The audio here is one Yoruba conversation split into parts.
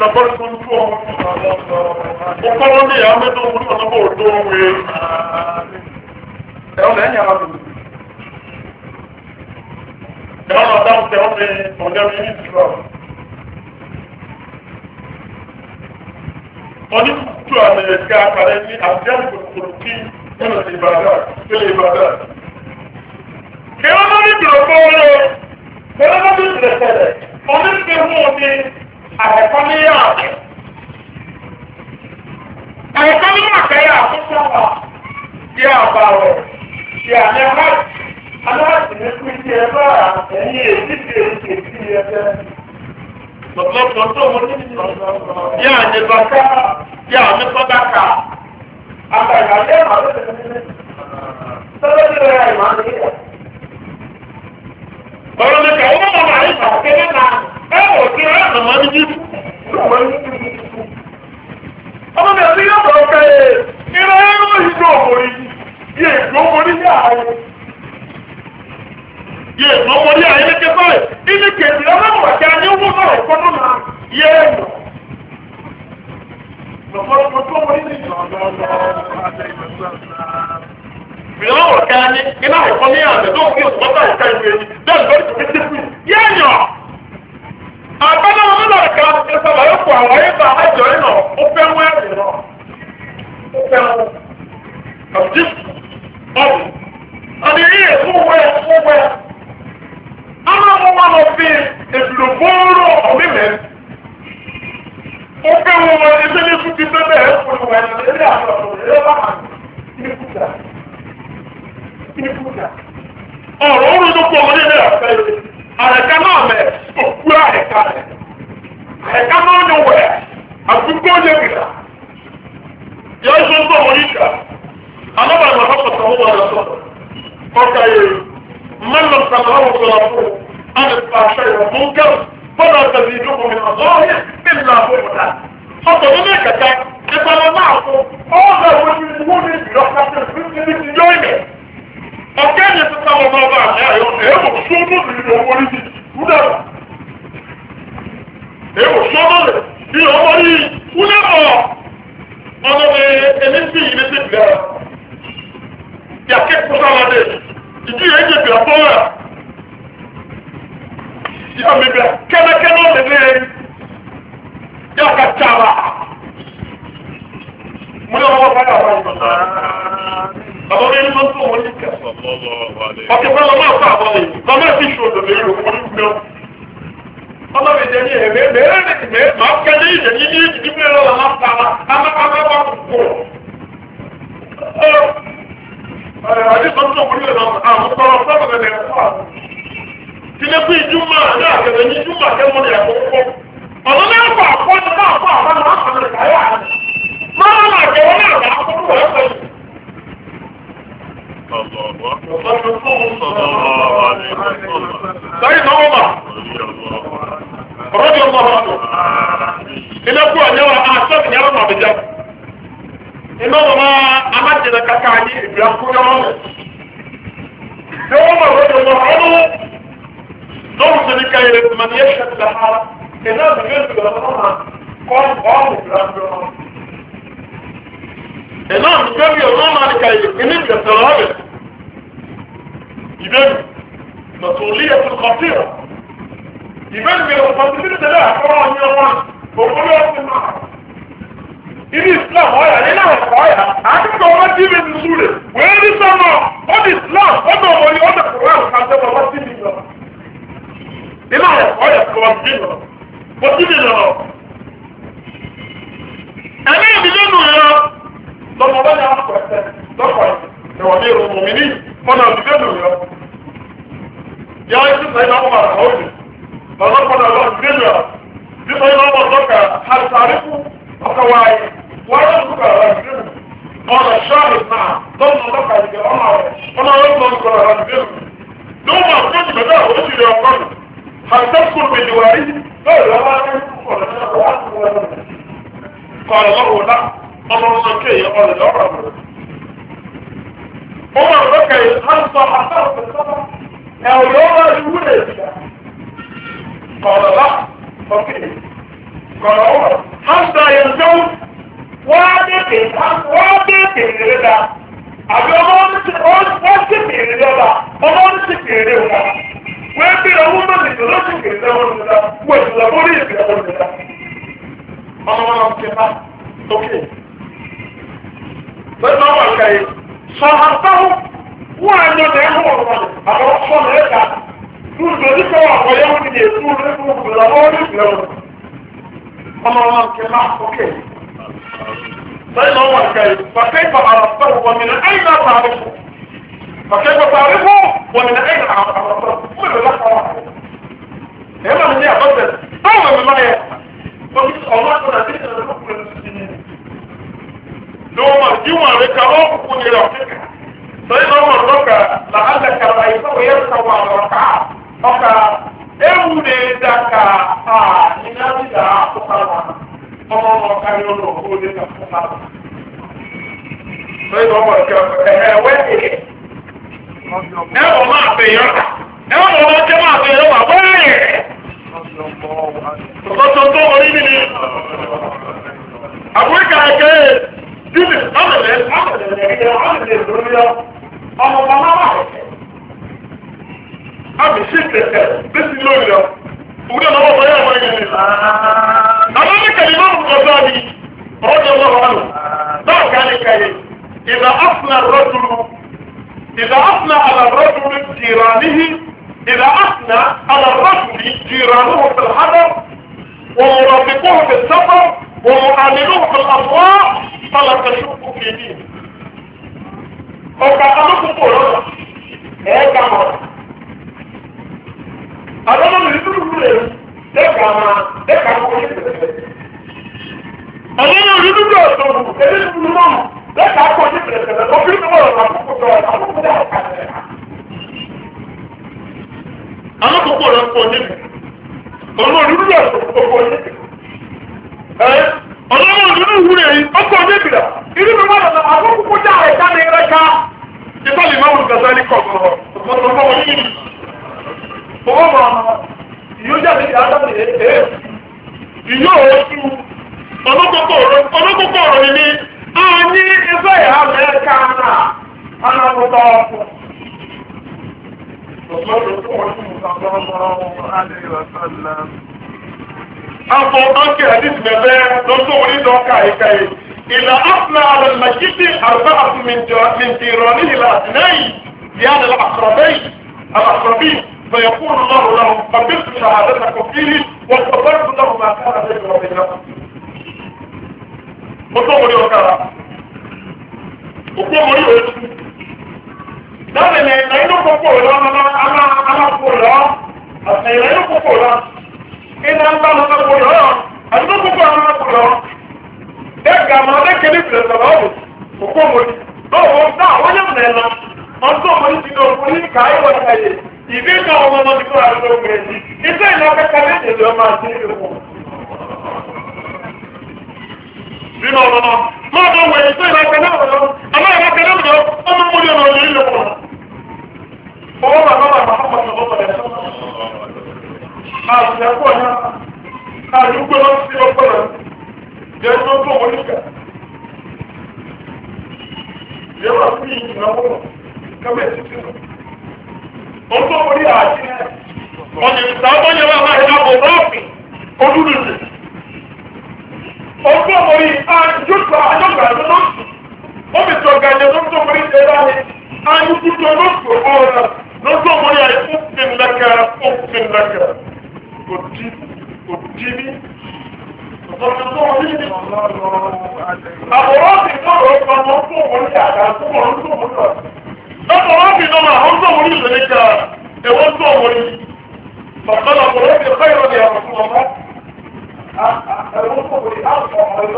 lọ́gbọ́n tó ń tó ọmọ ọkọ̀ ní ìyá mẹ́tọ́ ọmọ ọmọ òdó òwe ẹ̀rọ lẹ́yìn àwọn ọmọ ẹ̀rọ náà dáhùn tẹ́ wọ́n fi ọ̀dẹ́ mi ní ìtura wọ́n ní kúkú àmì ẹ̀ka àkàrẹ́ ní àbíyàn kòkòrò kí nínú ìbàdàn ilé ìbàdàn kí wọ́n má ní ìbìrọ̀ fọ́ọ́rọ́ kí wọ́n má ní ìbìrẹ̀ tẹ̀lẹ̀ oníṣẹ́wọ́ ni àẹ̀kọ́ ní yàrá àẹ̀kọ́ ní àkẹ́yà àkókò wà tí a bá rẹ̀ tí a ní aláàtì ní pín tí ẹ bá ẹ̀yìn èdè tí ẹ fẹ́ lọ́pọ̀lọpọ̀ tó wọ́n ní tí a ní bàtà tí a ní sọ́dáka àgbàgbà ọ̀rọ̀ mẹ́ta ó mọ̀ máa ń pàṣẹ mẹ́ta ẹ̀wọ̀ tí ó rẹ̀ mọ̀ ní jíjù ọmọ mẹ́ta yóò bọ̀ ọ̀kẹ́ ìrọ̀ ẹ̀rọ ìjọ òmòrí yẹ ìgbòmòrí ní ààrẹ yẹ ìgbòmòrí ààrẹ ní kẹfẹ́ ilé kẹfì ọlọ́wọ̀ àti àní owó náà ẹ̀kọ́ náà yẹ ẹ̀mọ̀ lọ́pọ̀lọpọ̀ tó wọ́n ní ìrànwọ̀ ká ní iná ẹ̀kọ́ ní àmì tó kí òṣùpá ìka ìwé bẹ́ẹ̀ lórí tó kéde fún yẹ́nyọ̀. àgbẹ̀dẹ̀ wọn lọ ká ẹsẹ̀ yóò fọ àwọn ayé bá àjọ yìí nọ ó fẹ́ wọ́n ẹ̀rì nọ ó fẹ́ wọ́n àbújí ọ̀bù àti yíyẹ fún wẹ́ fún wẹ́. àwọn ọmọ wọn lọ fi èdùdù bóró ọ̀mí mẹ́ ó fẹ́ wọ́n ẹgbẹ́ ní fún ti bẹ́ẹ̀ ẹ̀ fún wọn ẹ̀rì àjọ ọ̀rọ̀ orí tó kọ́ ọmọdé ní ọ̀fẹ́ rẹ̀ àrẹ̀ká náà mẹ́ òkú àrẹ̀ká rẹ̀ àrẹ̀ká náà ní wẹ̀ àdúgbò yẹ bìrà yọ ṣe ń bọ̀ wọ́n yíká alábàá ìmọ̀ ọ̀pọ̀tọ̀ owó wọn lọ́sọ̀ ọkà yẹ mẹ́lọ̀ sàlọ́wọ́ sọ̀rọ̀ fún àdìpá àṣẹ ìwọ̀n fún kẹ́rù fọ́nà ọ̀tẹ̀lẹ̀ ìjókòó mi náà lọ́wọ́ yẹ kí ni àbọ̀ ìwọ̀dà ọ̀tọ̀ nínú ìkẹta ìpàdé náà fún ọ̀gá ìwọ̀n ọ̀kẹ́ ni sísá wọn bá bá àṣẹ àyọ̀ èèwò sọ́dọ̀ nínú owó orí wúdàbà èèwò sọ́dọ̀ rẹ̀ bí ọmọ yìí wúdàbà ọmọ mi ẹni tí yìí ní sí ìgbà yàkẹ́ kúsàládé ìdí yẹn jẹ bìrà bọ́ọ̀rà ìyá mi bìrà kẹ́lẹ́kẹ́lẹ́ ọ̀dẹ̀dẹ̀ yàkà tààrà mo ní ọmọ bá yà wá ìgbà àwọn ọmọ ẹni tó ń tó wọn ní kẹsàn. ọ̀kẹ́ fẹ́ lọ máa fà àwọn ẹ̀yìn lọ́mọ ẹ̀sìn ìṣòro lórí òkú ní kúlẹ̀. ọmọ mi jẹ́ ní ẹ̀mẹ́ mẹ́rẹ́ máa kẹ́lẹ́ ìjẹ́ ní ìdíbí lọ́wọ́ máa fà á amákámáwá kúkú. àdìsọ́ tó wọlé lọ àwọn ọ̀pọ̀lọpọ̀ fẹ́ràn ẹ̀ fà. tilẹ̀kùn ìjùmọ̀ ní àkẹ́lẹ́ ní ìjùmọ̀ kẹ́mọ́ ní àkọ́kọ́. ọ̀nà náà fà àkọ́jọ náà fà àwọn سيدنا عمر رضي الله عنه إلى قوة نوى أحسن يا رب بجاب إنه ما أمجد كاكاني بيأكل عمر عمر رضي الله عنه نوصل لكي من يشهد لها إنه بجد لها قام قام بلاد إنه بجد لها لكي إنه بجد لها يبان مسؤولية خطيرة يبان من الخطيرة ده لا حرام يوان وقولوا أصلا الإسلام هاي علينا وقايا عندك أولاد دي من نزوله وين السماء قد إسلام قد أولي قد القرآن حتى أولاد دي من نزوله لنا وقايا قوات جنة وجنة أنا بجنة يا لما بني أحكو أحسن تقوى أمير المؤمنين فأنا بجنة يا يا سيدنا عمر أقول فنقول الله بجنة سيدنا عمر ذكر هل تعرفوا وكواي ويذكر رجل قال الشاهد معه ضمن ذكر الجماعة أنا يذكر رجل ثم أخذ بدأه وإيش يقول هل تذكر بجواره قال لا قال له لا أنا رزقي قال لا عمر ذكر هل صحته في السفر أو يوم يقول قال لا فكيه kọ̀ọ̀rọ̀ hamza yẹn tó wọ́n á dé kèrè dá àbí ọmọ wọn ti kèrè dọ́là ọmọ wọn ti kèrè wọn wọ́n bí ọmọ wọn ti kèrè lọ́sì kèrè wọn nígbà wọ́n ti lọ bórí ìkèrè wọn nígbà ọmọ wọn ti bá tókè lọ́sọ̀ wọn kàyé sọ̀hántáwó wọ́n á yọ dẹ́ ẹ̀hún wọn àwọn ọmọ ẹ̀ka lùdò nípa ọ̀pọ̀lẹ́ wọn ti dé tú ọmọ wọn ti bá tókè. فإن هو الكيف فكيف عرفته ومن أين تعرفه فكيف تعرفه ومن أين عرفته من الله واحد هنا من هي أفضل أول من الله فمش الله كنا تيجي نحكم المسلمين لو مرجوما لك روحكم إلى فكرة فإن هو الركع لعلك رأيته يركب على ركعات فكا أولي ذكا إنه ذا أخطر ọmọ kárí lọ́dọ̀ owó ní ìtàkùn náà. Lọ́yìn ọmọ ẹ̀wẹ́ ẹ̀ ẹ̀wọ̀n máa fẹ̀ yọ ọ́ta. Ẹ̀wọ̀n ọmọ ọjọ́ máa fẹ̀ yọ wà wẹ́ẹ̀. Ọ̀tọ̀ tó wọlé nínú. Àbúrò kàkẹ́ Júlì ọ̀mẹ̀lẹ̀ lórí ọmọ ọmọ máa wẹ̀. Àbí sí ìtẹ̀tẹ̀ bí sí lórí ọ. Òwúrọ̀ náà wọ́n yà wọ́n yẹn ní. أمامك الإمام الغزالي رضي الله عنه ذاك ذلك إذا أثنى على الرجل جيرانه إذا أثنى على الرجل جيرانه في الحضر ومرافقوه في السفر ومعاملوه في الأسواق فلا تشكوا في دينه وكأنكم قولوا إيه كامل أنا من يقولوا Dẹ́ka kọ́ ní pẹ̀lẹ́pẹ̀. Àwọn olùdókòwò ọ̀sọ̀rọ̀ ẹ̀rí ìlú náà dẹ́ka kọ́ ní pẹ̀lẹ́pẹ̀. Òfin ní wọ́n rọ̀ àkókò dá ọ̀kà rẹ̀. Àwọn kòkó rẹ̀ kọ́ ní pẹ̀lẹ́pẹ̀. Ọ̀nà olùdókòwò ọ̀sọ̀rọ̀ kọ́ ní pẹ̀lẹ́pẹ̀. Ọ̀nà olùdókòwò rẹ̀ ọkọ̀ ní pẹ̀lẹ́pẹ̀. Ìlú mi wọ́n rọ̀ àkókò dá ẹ̀ká ní rẹ̀ ká. Ìtọ́lì máa wù gàzálì kọ̀ọ̀kọ̀ yóò jáde ní adámi ẹ̀ ìyó oṣù ọlọ́kọ̀kọ̀ ọ̀rọ̀ ní a ní ẹgbẹ́ ìhà mẹ́ẹ̀ká náà anáwọ̀tọ̀ ọkọ̀ afọ ọkẹ̀ àdìsí mẹ́fẹ́ lọ́sọ̀ onídọ́ọ̀ká ìkẹyẹ ìlà afúnà alẹ́mẹ̀kìtì àrùbá àfúnmìntìrọ̀ ní ìlà àtìlẹ́yìn ìyá الأقربين فيقول الله لهم قبلت شهادتكم فيه وغفرت له ما كان بيني وبينكم. وقوموا لي وكذا وقوموا لي وكذا dáre ní ẹ̀yìn òkòkò lọ aláàpò lọ ẹ̀yìn òkòkò lọ iná ń bá lọ́pọ̀ lọ àdúgbò púpọ̀ aláàpò lọ ẹgbà máa lẹ́kẹ̀ẹ́ ní ìpìlẹ̀ sọ̀rọ̀ ọ̀bùn òkò mọ̀lì lọ́wọ́ náà wọ́n yẹ́ mọ̀ ẹ̀lá ọdún mọ̀lì ti lọ fún ní káyé wọ́n káyé ìdí ìjọ ọmọ ọmọ ti kọ́ àdúgbò mẹ́rin iṣẹ́ ìlú akẹ́kọ̀ọ́ méjì lọ máa ti rí fún nínú ọmọ máa bọ̀ wẹ̀ iṣẹ́ ìlú akẹ́kọ̀ọ́ náà ọmọ mọ̀lì ọmọ ìlú wọn ọwọ́ bàbá bàbá ọmọ ọmọ ẹ̀sọ́ àti ẹ̀kọ́ ọ̀yá àdúgbò lọ sí ọkọ̀ rẹ̀ jẹ́ tó tó wọ́n níkà yẹ́ wà fún ìyìnàwó kẹ́mẹ̀ títí nù ọjọ́ orí àti ọ̀nà ìsàbọ̀nyẹ̀ wà máa ẹ̀dá bọ̀ rọ́ọ̀fì ojúlùsì ọjọ́ orí àjọ́gbà àjọ́gbà ọmọ gàjẹ́ tó orí ẹ̀dá ni àyùkútọ̀ lọ́sọ̀ ọ̀rọ̀ lọ́sọ̀ orí àyè òfin lẹ́kẹ̀ òdìbí àwòrán ti tọ́rọ ọmọ fún orí àgbà fún ọ̀rọ̀ tó mú lọ lọ́pọ̀ wọ́n fi náà àwọn tó orí ìlẹ̀ ká ẹwọ́n tó orí ọ̀pọ̀lọpọ̀ ọ̀pọ̀lọpọ̀ ti fẹ́ ìrọ̀lẹ̀ àwọn fún ọmọ ẹwọ́n tó orí àwọn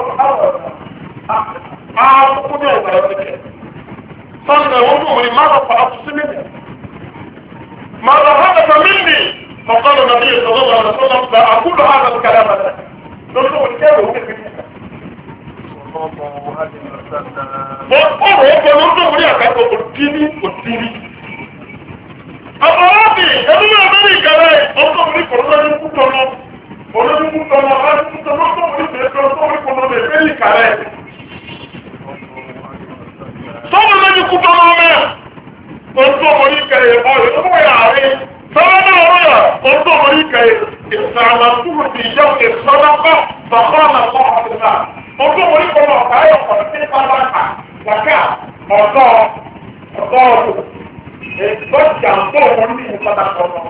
ọ̀rọ̀ صلى وضوء ماذا فعلت مني ماذا حدث مني فقال النبي صلى الله عليه وسلم لا أقول هذا الكلام لك نصوم الكلام هو فنصوم لي أكاد أتيني أبوابي أبوابي أبوابي كلاي أصوم لي فرصة لكتنا ولكن tọmọ láti tọmọ tó wọlé tẹ tó tó wọlé kọmọ bẹ fẹ́ yìí kàrẹ́. Tọ́mọ náà yìí kú tọmọ mẹ́. Oṣù ọmọ yìí kẹrẹ ọ̀rẹ́ tó wọ̀ yà rẹ̀. Tọ́mọ náà wọ̀ yà oṣù ọmọ yìí kẹrẹ ìsàlà kúrò bí ìyá ìsọdá kọ́ bàbá àmà kọ́ ọ̀sẹ̀ náà. Oṣù ọmọ yìí kọ́ ọ̀kà ayọ̀ kọ̀ sí pápá kàkà ọ̀dọ́ ọ̀dọ́ ìgbọ́jà ń bọ̀ wọ́n ní ìpadà kọ̀ọ̀kan.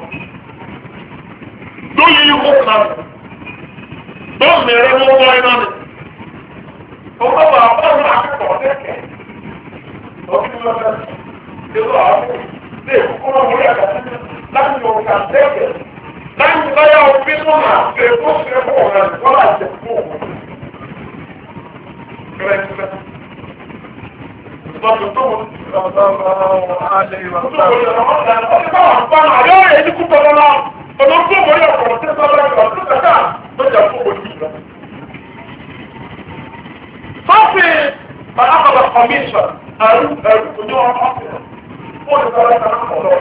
Lóyè ihò náà, tó mẹ́rẹ́ mọ́ wọ́n iná ni. Ọgbọ́n wà bọ́ọ̀lù akẹ́kọ̀ọ́ tẹ́kẹ̀. Ọdún lọ́dọ̀ ìlú àwọn ilé ìkókó wọlé àgbàtí láti yọ ọ̀gá tẹ́kẹ̀. Láti láyà òfin tó máa fẹ́ tó ṣe fún ọ̀gá wọ́n láti fún òun. Kẹ́rẹ́kẹ́rẹ́. Ìtọ́jú tó wọ́n ti sọ̀rọ̀ olóńgbò wọlé ọ̀pọ̀lọpọ̀ tí ó bá lọ́wọ́ tó kàkà lọ́jà fún òjì lọ. Sọ́ọ̀fì Bàlákọ̀bà Commission ẹ̀rú ojú ọmọ ọ̀fẹ́ fún ìsọ̀rọ̀ ìsọ̀rọ̀ ọ̀pọ̀lọ́.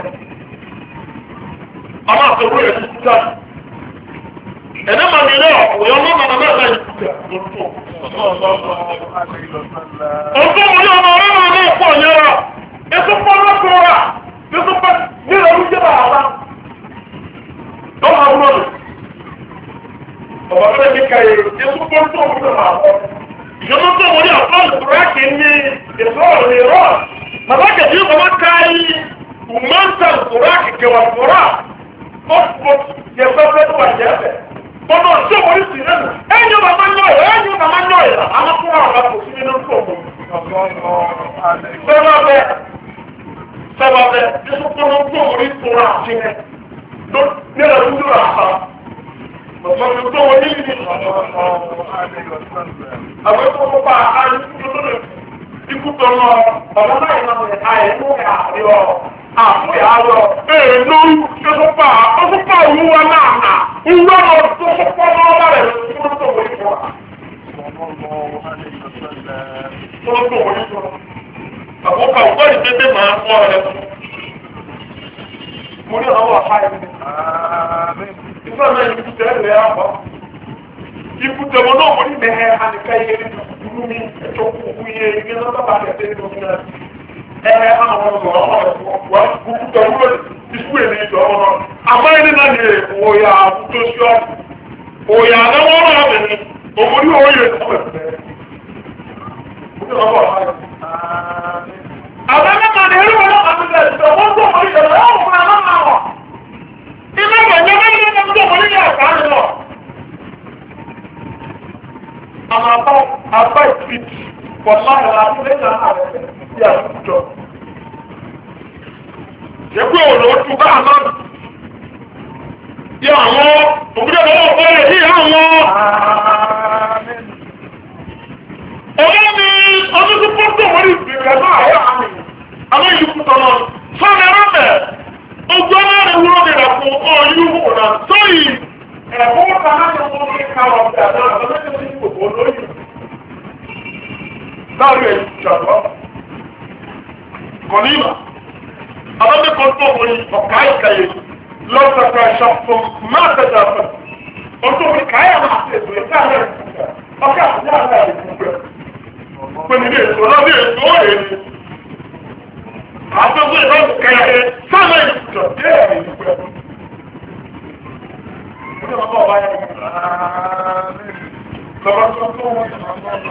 Àwọn àtọ̀wé rẹ̀ ti kúta. Ẹ̀dẹ́ màá nílé ọ̀pọ̀ ọmọ màmá mẹ́ta yìí kúta. Ọ̀gbọ́n wọlé ọmọ ọ̀rẹ́ máa ní ọ̀pọ̀ yẹra. Ètò pọ́nlọ́pọ̀ rà. Ètò pọ́ nílẹ̀ oúnjẹ bàbá. Don't have money. Ọ̀bà fẹ́ mi ka yẹ Jésù pọ́ńtò ọ̀hún náà wọ̀. Ìjọba tó wọlé àfọ́n ìkúrákì ní ìsọ̀rọ̀ ní ìrọ̀. Bàbá kẹ̀sí ọmọ káyí ìmọ̀ǹtà ìkúrákì kẹwà ìkúrà. Ọ̀pọ̀ yẹ fẹ́fẹ́ tó wà jẹ́ ẹ̀fẹ̀. Bọ́dọ̀ ọ̀sẹ̀ wọlé sí rẹ̀ nù. Ẹ̀yìn màmá nyọ̀ yẹ̀ ẹ̀yìn màmá nyọ̀ yẹ̀ amákúrò àwọn àpò sí nínú tó ọ̀gbọ̀n. Sẹ́wàbẹ̀ Jésù pọ́ńtò wọlé ìkúrà àti ẹ̀. Nílẹ̀ dúdú rà pa. Mọ̀tọ́jú tó wọ́n ní ìdí. Àwọn tó kó pa àárín tó lè ikú tó lọ. Bàbá náà yẹn náà àìmú àríọ̀ àmú àárọ̀. Èèlú tó pa òwúwa náà nà. Ìwé ọ̀rọ̀ tó kó lọ́wọ́ rẹ̀ ló tó wọ́n ní wọ́n. Tó wọ́n ní wọ́n. Àkókò àwùjọ ìdébé máa ń fọ́ rẹ̀. Mo ní ọ̀rọ̀ wà fáyé mi. Ìfẹ́ náà yìí kúta ẹ̀ lẹ́yìn àbọ̀. Ìkúta wọn náà wọ́n ní mẹ́hẹ́ àníká yé ní ìlú mi ẹ̀tọ́ kúkú yé igi náà bàbá kẹ̀kẹ́ ní omi náà. Ẹ̀hẹ́ àwọn ọmọ wọn kúta wúlò ìsú èmi ìjọ ọmọ náà. Àmọ́ ẹni náà ní òòyà àbútó sí ọ́. Òòyà àdáwọ́ náà bẹ̀ ní òmùdí òòyè ìsúwẹ̀. Mo ní ọ̀rọ̀ wà fáyé mi. Àbẹ́mẹ́ta ni ẹ̀rọ wọn náà ti bẹ̀rẹ̀ ìjọ wọ́n tó mọ̀ ìjọba ẹ̀ wọ́n máa máa wọ̀. Ilé ìgbàjẹ́ bá ní ọmọ tó mọ̀ nílé àgbà ń lọ. Àwọn àbá ìfìtì pọ̀ láàrín àti lẹ́yìn àárẹ̀ sí àwùjọ. Ṣé pé òun ló tún bá àná? Bí àwọn òbí ọ̀dọ́ ọ̀pọ̀ rẹ̀ sí àwọn. Ọ̀gá mi ọdún tó pọ́ńtò wọ́n ní ìgbìyànjú náà ayé àmì. Àwọn ìlú kúta náà. Sọ́ọ̀nù ẹ̀rọ bẹ̀. Ojú ọmọ rẹ̀ wúrọ̀ ní ẹ̀fọ́ ọ̀yú wò náà. Sọ́yì ẹ̀fọ́ kan náà yẹ wọ́n ní káwọ̀ ọ̀gá náà lọ́dọ̀ tó ní gbogbo lóyún. Láàrin ẹ̀yìn ìjọba. Kọ̀nímà. Àwọn kan tó wọ́n ní ọ̀ká ìkàyè lọ́sọ̀kọ̀ ẹ̀ṣọ́ fún máa tẹ̀sà fún. Ọjọ́ orí káyà máa ṣe ètò ìta rẹ̀ ọ̀ká àti àgbà ìfúnpẹ̀. Pẹ̀lú ilé ètò náà ní ètò òye àtọ́gbé ìbáwò kẹrẹ sáàmà ìjọ díẹ̀ ìdúpẹ́. Ó ní ọmọ ọba yẹn. Lọ́wọ́ tó tó wọ́n ti máa ń bọ́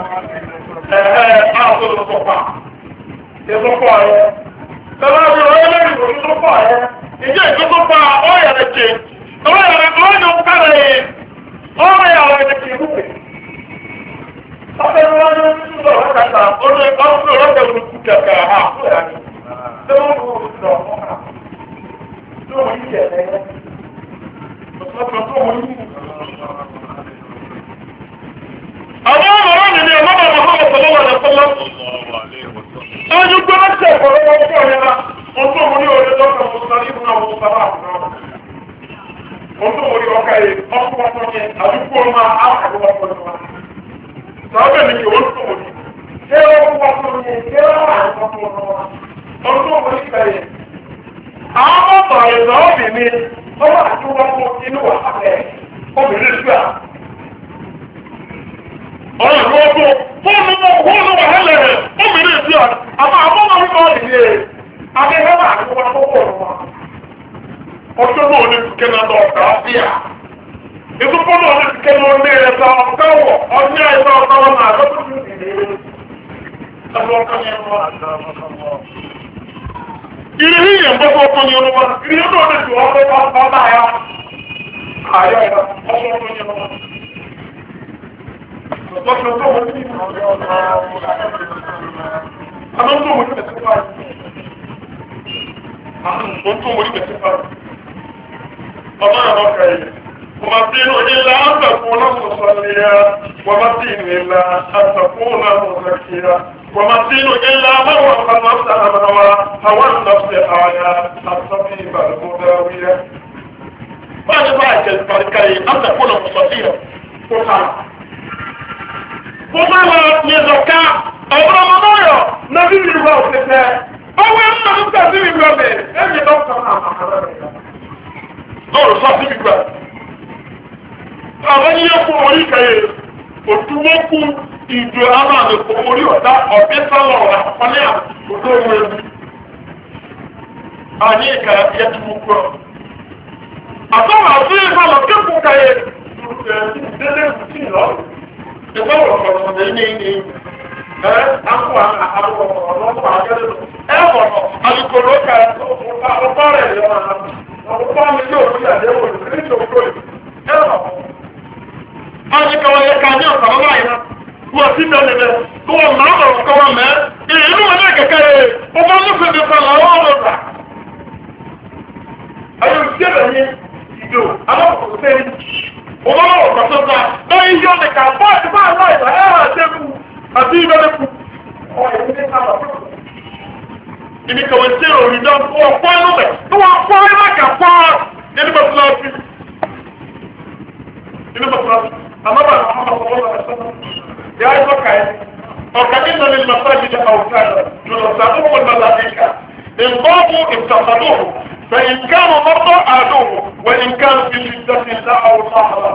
àwọn olùsọ̀pá. Ìsọ̀pá yẹn. Tẹ́lá bí ọ̀rẹ́ lẹ́yìn olùsọ̀pá yẹn. Ìjẹ́ ìsọ̀pá ọ̀yà rẹ̀ jẹ. Ọ̀yà rẹ̀ ọ̀yà kárẹ̀ ọ̀yà rẹ̀ jẹ ìrúwẹ̀. Ọ̀pẹ̀ wọn ní ọ̀rọ̀ kàtà ọ̀rọ̀ kẹ̀kẹ́ àkúrẹ̀ àti. Àwọn ọmọ ni ni ọmọ bàbá ọmọ sọlọ́wọ́ rẹ̀ fọlọ́. Ẹni gbọ́dọ̀ tẹ̀ ọ̀rọ̀ wọn fún ọ̀rẹ́ náà. Wọ́n tó mú ní orí lọ́kàn mọ́ sáré fún àwọn ọmọ bàbá àbúrò. Wọ́n tó mú ní ọkà yìí, ọkọ̀ wọn yẹn, àdúgbò máa áwọ̀ wọn fún ọ̀rọ̀. Sọ́ọ́bẹ̀ ni kí wọ́n tó mú ní. Ṣé wọ́n wọ́n fún mi? Ṣé wọ́n wà ní ọkọ̀ wọn? Ọdún ọmọ ìkẹyẹ. Àwọn ọmọ ìrìnà obìnrin, ọmọ àti wọn fún inú wà pàtẹ́, obìnrin ṣúà. ama abo ma ko ni ye ade he ba ko ko ko o to no ni ke na do ka dia e ko no ni ke no ni e ta o ka wo o ni e ta o ka wa ma ko tu ni ni abo ka ni mo iri hi ye mbo ko ko ni o mo iri no ni ju o ko ba ya ayo ya o ko ni mo Ọ̀pọ̀lọpọ̀ tó wọ́n ní àwọn tó wọ́n ní bẹ̀tẹ̀ fà àwọn tó wọ́n ní bẹ̀tẹ̀ fà ọmọ àwọn kàí wọ́n máa tí inú ilá àtàkùn náà mọ̀ sọ́lẹ́yà wọ́n máa tí inú ilá àtàkùn náà mọ̀ sọ́lẹ́yà wọ́n máa tí inú ilá àwọn ọmọ sàmàwà àwọn ìlọ́sẹ̀ àyà àtàkùn ìbàdàn báyìí báyìí kàí àtàkùn náà mọ̀ sọ́lẹ́yà kó kàá Bọ́lá ní ẹ̀zọ̀ká ọ̀rọ̀ ọmọdọ́yọ̀ na bí mi wà òṣèṣẹ́. Ọwọ́ ẹ̀mọ́ ní sọ sí mi wà bẹ̀ ẹ̀yẹ dọ́kítà náà àkàrà rẹ̀. Lọ́rọ̀ sọ sí mi wà. Àwọn yíyẹ fún orí kẹyẹ òtúwókú ìjọ àwọn àmì kò orí ọ̀dá ọ̀bẹ sálọ̀ ọ̀rọ̀ àpọ́lẹ́ àkókò owó ewu. Àní ìkà yẹ ti mú kúrọ̀. Àtọ́wọ̀ àti ìfọ̀lọ̀ kékùn kẹyẹ ìgbà wọ̀rọ̀ ní akọ àbọ̀ ọ̀rọ̀ àjẹ́lẹ̀ ẹ̀wọ̀n alùpùpù ká ọ̀pọ̀ rẹ̀ lọ́wọ́ ọ̀pọ̀ mi yóò rí àdéhùn ìrìnàjò òkúrò ẹ̀wọ̀n. wọ́n ní káwọn yẹ ká ní ọ̀sán ọmọ àyìnà wọ́n sì bẹ̀rẹ̀ bẹ̀ kó wọ́n máa bọ̀rọ̀ kọ́ wọn mẹ́ ìlú wọn náà kẹ̀kẹ́ rẹ̀ ọmọ mùsùlùmí kan lọ́wọ́ ọ̀rọ̀ ayé òṣìṣẹ́ rẹ̀ ní ìdò alákòóso ọmọ ọ̀pọ̀sọ́ta lọ́yìn yóò lè kà bọ́ ìbá aláìsà ẹ̀rọ àtẹ́kù àti ìbẹ̀rẹ̀kù ìní kọ̀wé tí ò rí dán fún ọ̀pọ̀ ẹnu bẹ̀ tó wọ́n fọ́ ẹ̀rọ kà fọ́ nínú mọ́síláàsì àmọ́bà yà á yọ kàí ọ̀kà nínú ní masáàjì ní àwùjọ jùlọ sàdúgbò mọ́sálàdíkà ìgbọ́ọ̀bù ìtàkàdùn فإن كانوا مرضى أهلوه وإن كانوا في شدة لا أو صحراء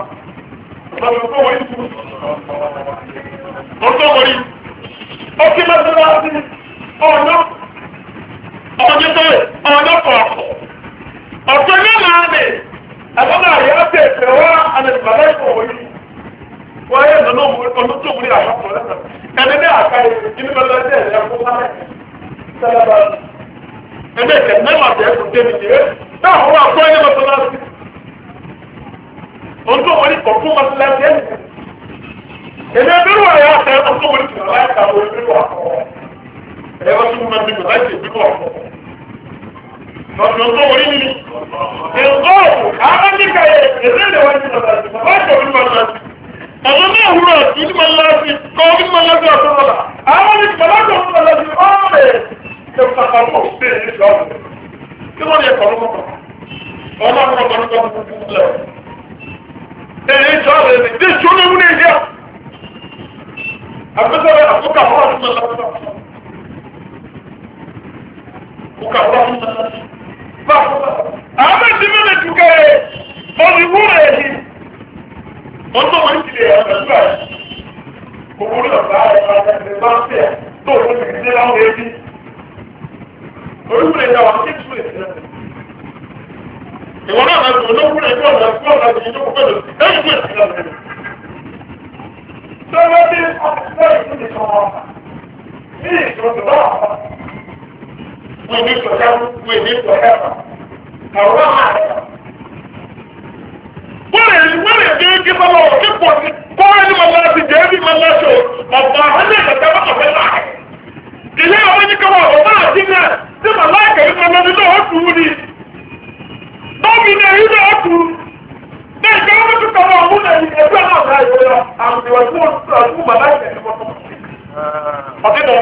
ọ̀tọ́wọ̀rí ọkí mẹ́sílásí ọ̀nà ọjọ́tọ́ ọ̀nàpọ̀ ọ̀tọ́ ní láàrín ẹ̀lọ́nà àyà tẹ́ ẹ̀fẹ̀wà ànàìbàlẹ̀ ìfọ̀wọ̀rí wọ́n yẹ́ ẹ̀nà ọ̀nàtọ̀wọ̀rí àyàpọ̀ lẹ́nà ẹni ní àkáyé ìnúbẹ̀lẹ́sẹ̀ ẹ̀fọ́ sáré sẹ́lẹ̀bà ẹgbẹ́ ìkẹ́ mẹ́wàá bẹ̀ẹ́ kò tẹ́ mi jẹ́ táwọn wà fún ẹni mọ́sálásí ọjọ́ wọlé kọ̀ọ̀kún mọ́sálásí ẹni èmi ẹgbẹ́rú àyà àtẹ ọjọ́ wọlé tìǹbà láyé kàwé ẹgbẹ́rú àkọ́kọ́ ẹ̀yẹ wọ́n tún mọ́ ẹgbẹ́ láti ẹgbẹ́rú àkọ́kọ́ ọjọ́ wọlé nínú ẹ̀ńgọ́ àmàlíkà yẹ ẹ̀rẹ́lẹ̀ wọ́n ti mọ́sálásí láti ọdún mọ́sálásí ọjọ́ náà wúrọ̀ ìdí mọ́sálásí kọ́ ọdún mọ́sálásí ọ̀tọ́ Ìjọba ṣe ní ìjọba. Kí wọ́n lè kọ̀ lọ́wọ́? Ọmọ àwọn ọmọ ọmọ ọmọ ọmọ lẹ̀. Èyí ìjọba rẹ̀ ní bí ìjọba ewu ní ìyá. Àgbẹ̀sọ̀rọ̀ àkókò àwọn ọmọ ọmọ ọmọ. Àkókò àwọn ọmọ ọmọ ọmọ. Àwọn ẹ̀sìn mẹ́rin ti kẹ́ ẹ̀ ọ̀nì wúrẹ̀ yìí. Ọjọ́ wọn ti lè ẹ̀rọ gbogbo ní ọ̀gá ẹ̀ bá ń tẹ̀ tó o ti gbé láwọn ẹbí. Oríwúrẹ̀ ìyá wa ní ìtúwẹ̀ ìsìnlẹ̀. Ìwọ̀n náà láti olóòwúrẹ̀ ìjọ ọ̀nà tí wọ́n láti ìjọ pẹ̀lú ẹ̀yìn ìsìnlẹ̀. Sọ́wọ́ bí ọ̀pọ̀ ìsìnlẹ̀ kan wọ́n ní ìṣòro náà wọ́n ní ìṣòro wọ́n ní ìṣòro àwọn àárẹ̀. Wọ́n lè dé kí sọ́wọ́ òkè pọ̀ sí kọ́rẹ́ ní màá láti jẹ́ bí màá láṣọ ọ̀pọ̀ àwọn ẹ̀kẹ́ bá láì. Ilé àwọn oníkọwà ọ̀pá àti náà tí mà láìkẹ̀ ní ọmọ nínú ọ̀tún ní. Bọ́ọ̀mì ní ẹ̀yí náà ọ̀tún. Ní ìjọ ọmọ tó kọwà ọmọ náà ní ẹgbẹ́ náà náà yóò lọ àmì ìwọ̀n tí wọ́n tún mà láìkẹ̀ ní ọmọ. Ọ̀dẹ́dọ̀.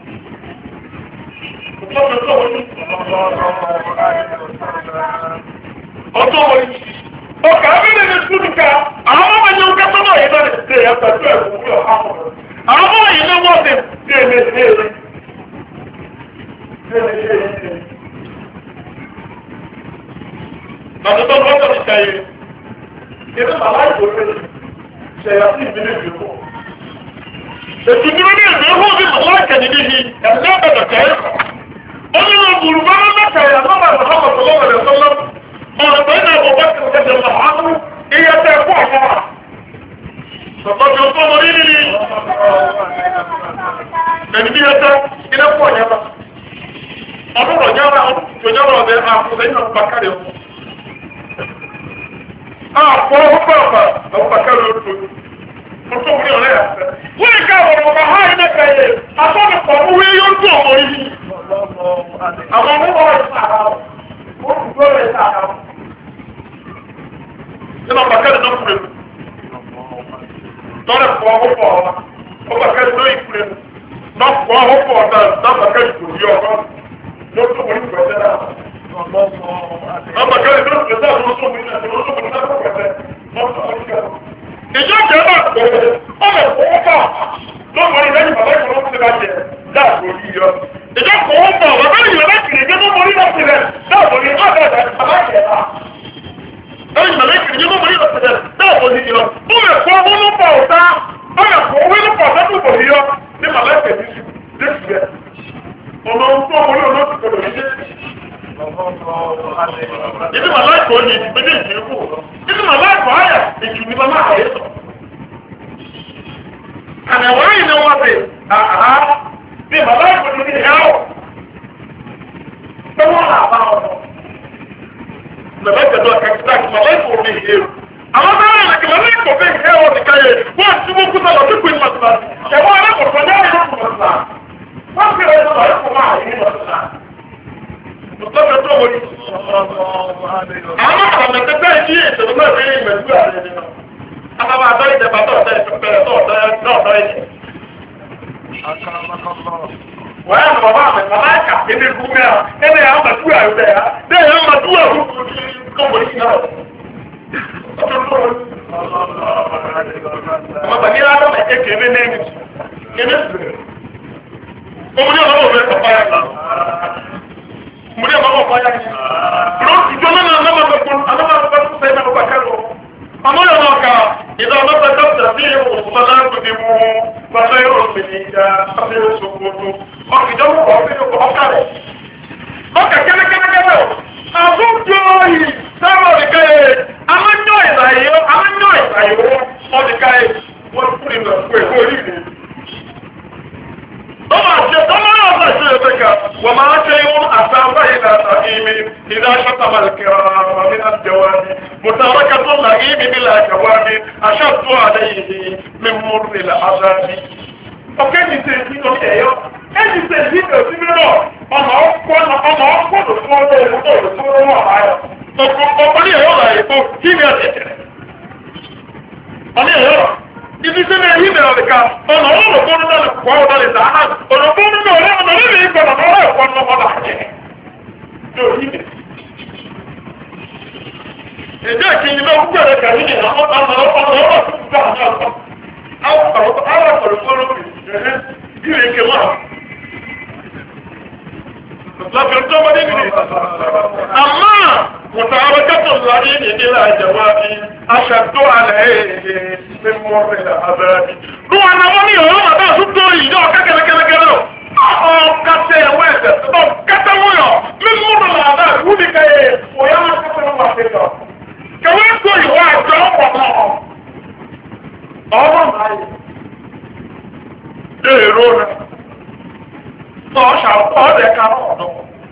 Ọjọ́ wọ̀nyí. Ọkà abẹ́rẹ́ ní Súdùkà, àwọn ọmọ ẹ̀yẹ ń kẹ́kọ̀ọ́ náà yẹ náà lè ṣe ẹ̀yẹ pẹ̀lú ẹ̀kú ní ọ̀hán. Àwọn ọmọ ẹ̀yẹ náà wọ́n ti ṣe èmè Àtúntò lọ́tọ̀ ti ṣayé. Ìdí màá láì tó fẹ́ ṣẹ̀yà sí ìbílẹ̀ ìdìbò. ètùtù ní ẹ̀mí ẹ̀hún sí màláìkà nìdí ni ẹ̀mí ẹ̀bẹ̀dẹ̀ kẹ́ẹ̀kọ́ ó ní wọn gbùrù bá wọn mẹ́ta ẹ̀yà lọ́wọ́ ẹ̀rọ sọ́lọ́wọ́ ẹ̀rọ sọ́lọ́ ọ̀rọ̀ bẹ́ẹ̀ náà bọ̀ bá ti kẹ́kẹ́ lọ́wọ́ iye tẹ́ ẹ̀kọ́ ọ̀fọ́ wa bàbá mi ò tó mọ nínú ni ẹni bí yẹn tẹ́ ilé pọ̀ yẹn bá ọdún ọ̀nyára ọ̀bẹ àkùnrin náà bàkàrẹ̀ ọ̀hún àpò ọ̀pọ̀ bàkàrẹ̀ ọ̀hún ọ̀tọ̀ wúni ọ̀rẹ́ yà fẹ́ wọ́n ká ọ̀rọ̀ ọ̀gá ha yìí nẹ́ka yẹ àtọ́nù pọ̀ wúwo yóò tún ọmọ yìí àwọn ọmọ wọn sàrà wọn kú lórí sàrà nínú bàkàrẹ̀ náà kúrẹ́ tọ́lẹ̀ pọ̀ ọ̀pọ̀ ọ̀ bàkàrẹ̀ náà ìkúrẹ́ náà pọ̀ ọ̀pọ̀ ọ̀dà náà bàkàrẹ̀ kò yí ọ̀gá ló tún wọ́n ìkúrẹ́ náà náà bàkàrẹ̀ náà kúrẹ́ náà ló tún wọ́n ìkúrẹ́ ìjọ jẹ́ náà gbẹ̀rẹ̀ ọmọ ìfowópamọ́ lọ́wọ́ ìrẹ́yìn bàbá ìfowópamọ́ ti bá jẹ dáàbò yìí yọ. ìjọ fowópamọ́ bàbá ìyọ̀ láti lè jẹ́ mọ́mọ́ orí lọ́sí rẹ̀ dáàbò yìí ọ̀dọ̀ bàbá jẹ̀ náà. lẹ́yìn bàbá ìkìlì jẹ́ mọ́mọ́ orí lọ́sí rẹ̀ dáàbò yìí yọ. ó lè fọ owó ló pọ̀ ọ̀tá ó lè fọ owó ló pọ̀ ọ̀tá tó bọ̀ yọ ní bàbá ìkìlì dẹ́sẹ̀ ọ̀nà tó ọmọ yóò lọ́sí kọ̀ọ̀lọ̀ yìí ìdí màláìkò ní ìpínlẹ̀ ìdíkù ìdí màláìkò ayà ìjù ní bàmá àyè sọ. Ànàwọ̀ ayì ni wọ́n ti àhá bí màláìkò ní ìdí ẹ̀họ́ tó wọ́n là bá wọn. Màláìkò náà kàkítà kí màláìkò ní ìdí ẹ̀rù. Àwọn bá wọn kì màláìkò bí ẹ̀họ́ ti káyè wọ́n ti mú kúta lọ sí pé màtìlá ẹ̀wọ́n alákòókò ní àyè màtìlá wọ́n fi rẹ̀ sọ̀rọ̀ ẹ̀kọ́ máa yé màtìlá. Lọ́pẹ́ tó wọ́n yìí. Àwọn ọ̀nà tẹ́tẹ́ ìdí ìṣẹ̀lẹ̀ náà fi ìmẹ̀lú ààrẹ nínú. Alábà àdọ́ ìjẹba tó ọ̀dọ́ ìfẹ́fẹ́ tó ọ̀dọ́ ìjẹ. Wọ́n yà bàbá àmì màláìkà ẹni kú mẹ́ra ẹni yà á màdú àrùdẹ̀ yà. Bẹ́ẹ̀ yà á màdú àrùdẹ̀ kọ́mọ̀ yìí náà. Ọmọ bàbí yàrá mẹ́ kékeré nẹ́ẹ̀mí. Kéde sùrẹ̀. Ọmọdé ọlọ́wọ́ bẹ́ẹ̀ kọ̀ fáyà kan. Mune mama fanya ni. Bro, kijana na mama bakun, ana mama bakun sai na bakaro. Amoya maka, idha mata kabta fihi salatu bimu, fa khairu minka, afiru sukutu. Maka jamu ko afiru ko akare. Maka kana. Azu joyi, sawa dikaye, amanyo izayo, o dikaye, won kuri na ko ri ni. وما شيء أصاب إلى سقيم إذا شتم الكرام من الجواب متاركة اللئيم بلا جواب أشد عليه من مر العذاب. ọ̀kẹ́ ti ṣe ìdí ọ̀kẹ́ ẹ̀yọ́ ẹ̀jì ṣe ìdí ọ̀sí mìíràn ọmọ ọ̀pọ̀lọ̀ fún ọdún ìwúdó tó rọ́ ààyọ̀ ọ̀pọ̀ ní ẹ̀yọ́ rà èkó kí ni ọ̀dẹ̀ tẹ̀rẹ̀ ọ̀ní ẹ̀yọ́ ibi sẹ́ni ẹ̀yí bẹ̀rẹ̀ ọ̀dẹ̀ká ọ̀nà ọ̀rọ̀ fún ọdún kọ́ ọ̀dọ̀ lè dáná ọ̀nà fún ọdún ọ̀rẹ́ ọ̀nà lè rí gbọ̀nà ọ̀rẹ́ ẹ̀kọ́ ọ̀nà ọ̀dà jẹ́ ẹ̀jẹ̀ ìkíni ló gbé ẹ̀rẹ́ kàrí ní àwọn ọ̀rọ̀ tó gbà ní ọ̀tọ̀ àwọn ọ̀rọ̀ fọ́lọ́ ìrìn ike wà lọ́fẹ̀ tó wọ́n ní nìyí àmọ́ متعركة الضرير إلى جواب أشد عليه من مر العذاب لو أنا وني هو ما سدوري جو كذا كتير وين كتير من مر العذاب ودي كي ويا ما كتير ما كتير كمان كوي واحد جواب ما èrònà ọ̀ṣà ọ̀dẹ̀ kan ọ̀dọ̀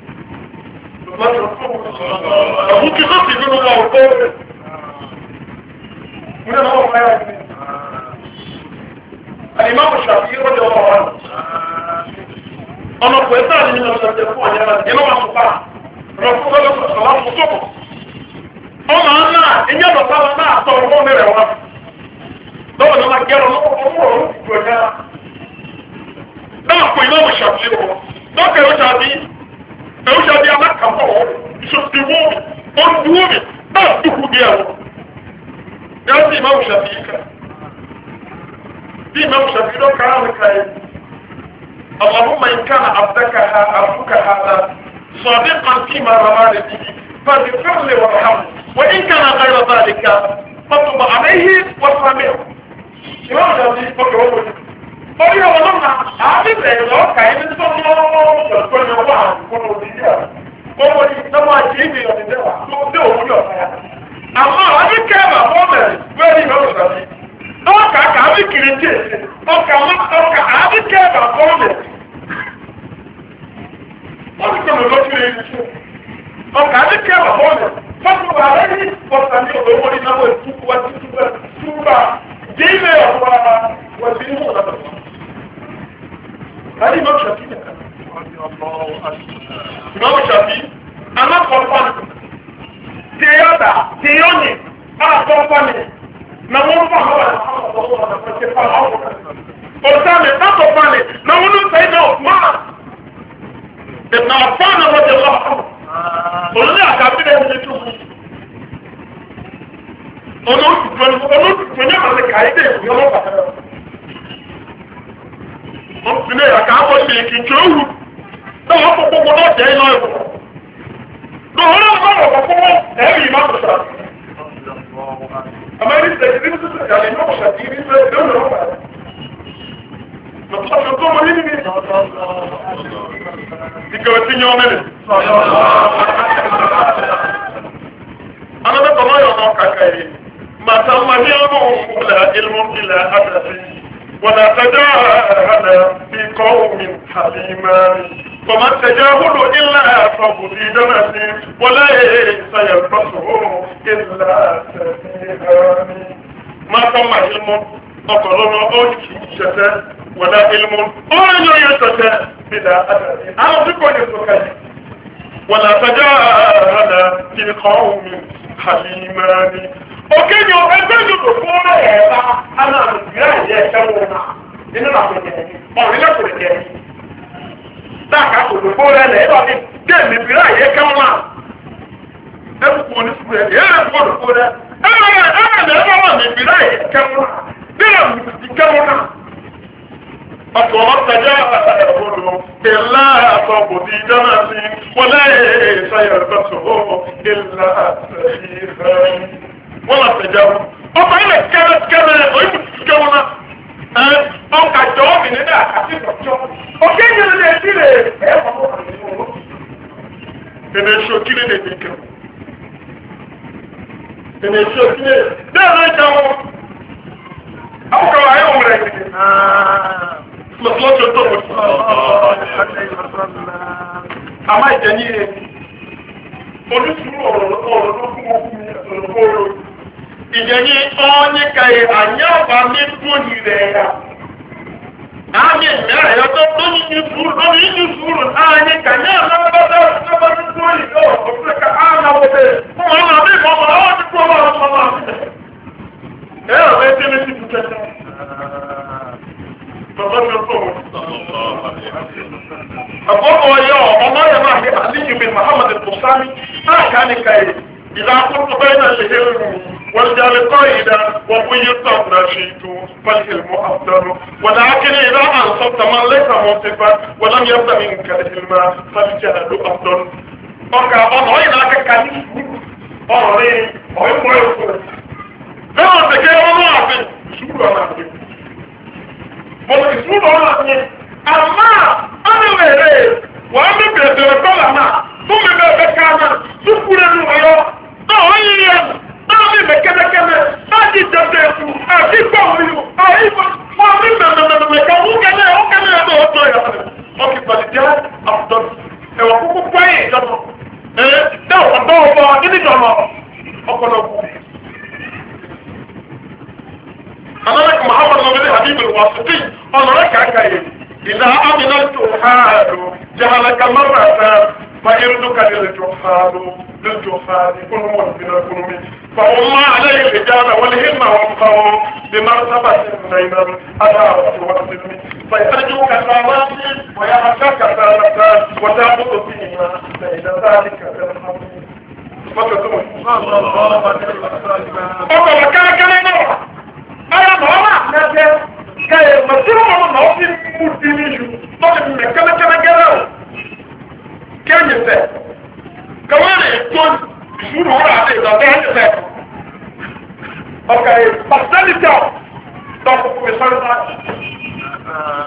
ọ̀hún kí sọ́sì nínú wọn ò tó rẹ̀ múlẹ̀ náà wọ́n mẹ́rin ní àdìmáwò ṣàfihí rọ́jọ́ wọn ọmọ pẹ̀lú sáà nínú ọ̀sẹ̀ fún ọ̀yẹ́rẹ́ ìlú wọn sùpá rọ̀fún lọ́lọ́sọ̀lá fún sọ́kọ̀ ọmọ náà ìyẹ́ bàbá wọn náà tọ́ ọmọ mẹ́rẹ̀ wọn lọ́wọ́ ni wọ́n gẹ́rọ ọmọ ọ̀rọ̀ ìjọba náà kò ìmáwò ṣàfihí wọn lọ́kẹ̀ ẹ̀rọ ṣàbí alákàmọ́ ìṣòsìwò ọdúnwòmí náà dúkú bí ẹ̀wọ̀n yá sí ìmáwò ṣàfihí ká bí ìmáwò ṣàfihí lọ́kà áwùká ẹ̀ اللهم إن كان عبدك هذا صادقا فيما رمى به فاغفر لي وارحمه وإن كان غير ذلك فطب عليه واسامحه إمام شافعي فكروا Orí ọ̀wọ́ náà àbí bẹ̀rẹ̀ lọ́ọ̀kà ẹni tó mọ́ ọ̀pọ̀ ní ọwọ́ àwọn òdìdí à. Gbogbo ní ìjọba àti ìbí ọ̀dìdẹ́ wà tó dé òun ní ọ̀sán yá. Àmọ́ àbí kẹ́ẹ̀mà fọ́ọ̀mẹ̀rì wẹ́rì lọ́rùn sàbí. Ọkà kà àbí kiri tí èsì. Ọkà àbí kẹ́ẹ̀mà fọ́ọ̀mẹ̀rì. Wọ́n ti kọ́ lọ́tún rẹ̀ ní ṣe. Ọkà àbí kẹ́ẹ̀mà fọ́ọ̀mẹ̀rì. Fọ́ọ̀mù ààrẹ ní ọ̀sán ní ọ̀dọ̀ owó ní náwó ìtúkú wá sí túbà. Dèémẹ̀ ọ̀pọ̀ wọ́n ti ní mọ̀ lọ́dọ̀. Hadi Imam Shafi ne kan? Imam Shafi ana kọfan teyada teyoni ana kọfan na wọn fa hawa na hawa na hawa na fẹsẹ fa hawa ọsàn na kọfan na wọn ń sẹyìn náà Usman ibn Affan radiyallahu anhu olùdí àkàbí rẹ̀ ń tó olùdí ní àmàlẹ kàídé ìyọmọ pàtàkì. Ọ̀pìnlẹ̀ ìràkà àpọ̀ ìpìlẹ̀ kìí tí ó wù náà wọ́n pọ̀pọ̀ náà jẹ́ iná ẹ̀kọ́. Lọ́wọ́n náà wọ́n pọ̀pọ̀ ẹ̀rì ìmá pọ̀ṣà. Àmọ́ ẹni tẹ̀sí ní sísẹ̀ ìyàlẹ̀ ìmá pọ̀ṣà kìí ní sẹ́ ìdóòrò ọ̀pá. Lọ́pọ̀ tó mọ́ nínú ní ìkẹ̀wẹ̀ tí yán mẹ́rin. Anábẹ́tọ̀ náà yọ̀ náà kàkà yìí. Màtà màdí ọmọ òkúlẹ̀ ilmú ilẹ̀ àdàsí. ولا تجاهل في قوم حليمان فما التجاهل إلا فضي دنس وليس يلبسه إلا سفيهان ما ثم علم أقرنا أوكي شتى ولا علم أرجو يشتى بلا أدب أنا بكون يسكي ولا تجاهل في قوم حليمان Okenye ẹgbẹ́ ìjọba fún ọmọ ẹ̀ẹ́ta aláàbìrá ìyẹ́ ẹ̀ṣẹ́wọ̀n náà nínú àpẹẹrẹ ọ̀rẹ́lẹ̀ kò lè jẹ́ dáàkà kò lè fún ọ̀rẹ́ lẹ́ẹ̀bà ní déèmì ìbìrá ìyẹ́ kẹwọn náà ẹ̀kùnkùn wọn ní sùúrù ẹ̀ yẹ́ ẹ̀kùnkùn wọn fún ọ̀rẹ́ ẹ̀rẹ́ wọn ní ìbìrá ìyẹ́ kẹwọn náà déèmì ìkẹwọn náà ọ̀pọ̀ ọ̀tẹ̀jẹ́ ẹ̀rọ̀dọ̀ ìlà àtọ̀bùdí jẹ́nà sí wọlé ìṣẹ́yẹ̀ wọ́n máa tẹ̀jẹ́ wọn. Ọkọ̀ ilẹ̀ kẹ́rẹ́ oyún kẹ́ wọn náà. Ọkà jọ ọ́ bìnrin náà àti ìtọ́jọ́. Òkè ìyẹn lè ti rè é fọwọ́ kan nínú wọn. Tẹ̀lé iṣu kílé lè dé kẹ́. Tẹ̀lé iṣu kílé bẹ́ẹ̀ ló ń jẹ wọn. Àwọn kan wà ayé òun rẹ̀ kìí. Lọ́sọ̀lọ́sọ̀ tó wọ̀ sí. Àmá ìjẹ́ ní ẹ̀ olùsùnmù ọ̀rọ̀ ló fún ọkùnrin ìjẹ̀yí ọ́nyí kàyè ànyáwà ní tóyì rẹ̀ ya. Àmì mẹ́rẹ̀ yọ tó tóyì ní sùúrù ànyí kànyà lọ́bàdà ní tóyì lọ́wọ́ òfin ká ànáwó bẹ́ẹ̀. Fún wọn náà bí mọ́mọ́ ọ́ ti kó wọn lọ́wọ́ náà sílẹ̀. Ẹ̀rọ rẹ̀ tí mi ti tu tẹ́tẹ́. Bàbá mi tó wọn. Àkọ́kọ́ yọ ọmọ yẹn máa fi Aliyu bin Muhammad al-Busani àkànní kàyè ìlà àkókò bẹ́ẹ̀ náà ṣe hẹ́rù والجال قائدا وقيت نشيد فالعلم أفضل ولكن إذا أنصبت من ليس منصفا ولم يبدأ منك العلم فالجهل أفضل ọkà ọ̀nà ọ̀yìn náà kẹ́kẹ́ ní ọ̀rẹ́ ọ̀yìn mọ́ ẹ̀kọ́ rẹ̀ bẹ́ẹ̀ wọ́n tẹ̀kẹ́ ọmọ àfi ìṣúgbọ́ ọ̀nà àfi mọ̀ ìṣúgbọ́ ọ̀nà àfi àmà ọ̀nìwẹ̀rẹ̀ wọ́n á bẹ̀rẹ̀ bẹ̀rẹ̀ bọ́lá náà fún mi bẹ́ẹ̀ ká náà túkúrẹ́ nù ọ̀yọ́ náà wọ́n yí yẹn náà mi bẹ̀ kẹ́mẹ́kẹ́mẹ́ náà ti dẹ̀dẹ̀ ẹ̀kú àti gbọ̀wọ̀lù àyíkọ́ wọ́n mi mẹ̀mẹ̀mẹ̀mẹ̀ kan wọ́n kẹ́mẹ́ ẹ̀dọ́ ọ̀tọ̀ yà ọkì pàdé àbùdọ́n ẹ̀wọ̀n kúkú pẹ́yìn ìjọba dáwọ̀ ọ̀dọ́ ọ̀bọ̀ nínú ìjọba ọ̀pọ̀lọpọ̀. Anáàkì Muhammad Nabi Habib al-Wasiti ọ̀nàrẹ́ kàkàyè ìlà àmìnà tó hàlù jahalaka marata فإرنك للجحال كل من الكلم فهم عليه الرجال والهم وانقروا بمرتبة بين الأداوة والسلم فيرجوك ساماتي ويعشاك سالتا وتعبد فيما بين ذلك بالحمد فكتبه أولا كان نوع أنا مهما نجد كي مسيرهم من نوفي مدينيشو نوفي مكانا جراو kẹ́yìn fẹ́ kẹwàá tó ìṣúrù wọ́n àti ìdọ̀tẹ́ ẹ̀yìn fẹ́ ọkà yìí pàṣẹ́lítọ̀ dọ́kùnkùn mi sọ́rọ̀ sáà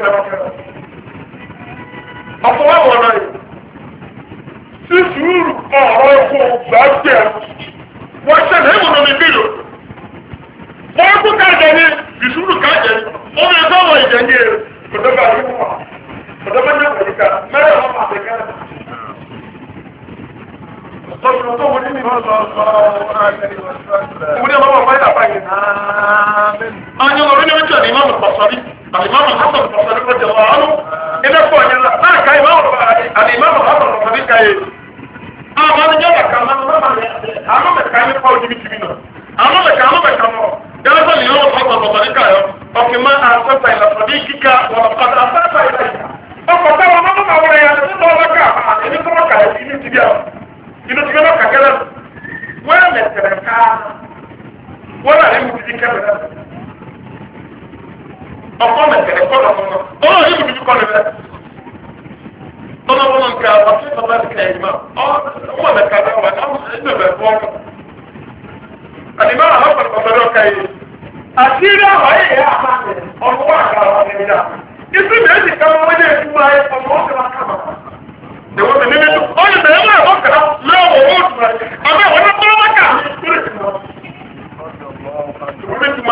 ọ̀pọ̀ wà wọ̀ náà yìí sí sùúrù ọ̀rọ̀ ẹ̀kọ́ gbàgbé wọ́n ṣẹlẹ̀ ẹ̀wọ̀n náà ní bílò wọ́n kú káàjẹ́ ní ìṣúrù káàjẹ́ wọ́n yẹ kọ́ wọ́n ìjẹ́ ní èrè kòtòbá ní wọ́n kòtòbá ní wọ́n ìka mẹ́rẹ̀ wọ́n máa tẹ̀kẹ́ Tọ́jú tó wọ́n ní ìwọ̀n lọ́wọ́ fáyà báyìí. Àwọn ọmọ orí ní wọ́n jẹ́ ní ìmáàmù Pàṣọ́rí, àlìmáàmù Hassan Pàṣọ́rí rọ́jẹ̀ wọ́n ánú, ilé pọ̀ yẹn náà ká ìmáàmù Hassan Pàṣọ́rí káyé. Àwọn ọmọ ìjọba kan máa ń àwọn mẹ̀ká ní pọ̀ ojú bìtìbì náà. Àwọn mẹ̀ká mọ̀. Yẹ́n sọ ní ìmáàmù Hassan Pàṣọ́rí káyọ̀, ọ̀kì máa àṣẹ́fà ìlàsọ̀dí kíkà wọ̀n padà àṣẹ́fà ìlàsọ̀dí. Ọkọ̀ táwọn ọmọ máa wọlé yẹn ní ọlọ́kà àti ní kọ́kà ìdí ti bí àwọn. Inú ti gbẹ́dọ̀ kàkẹ́rẹ́ wọ́n yà mẹ̀tẹ̀rẹ̀ ká wọ́n náà ní mùtí kẹ́rẹ́ ọkọ̀ mẹ̀tẹ̀rẹ̀ kọ́ lọ́kọ́ náà ọ̀rọ̀ yìí mùtí kọ́ lẹ́rẹ́ tọ́lá wọn nǹkan àwọn tí wọ́n bá ti kẹ́ ẹ̀yìn wọ́n mẹ̀ka náà wà náà ẹ̀yìn bẹ̀rẹ̀ fọ́ ọ́kọ̀ àdìmọ́ àwọn pẹ̀lú ọ̀kà yìí àti ilé àwọn ayé yẹn àmà ọ̀nà wọn àgbà wọn ní ìyá ìsú méjì kan wọ́n yẹ ìtumọ̀ ayé ọ̀nà wọn ti wá kàmà Dewa menene tu? Oh, ya saya mau apa kerana lawa wujud. Apa orang tua macam? Bukan cuma.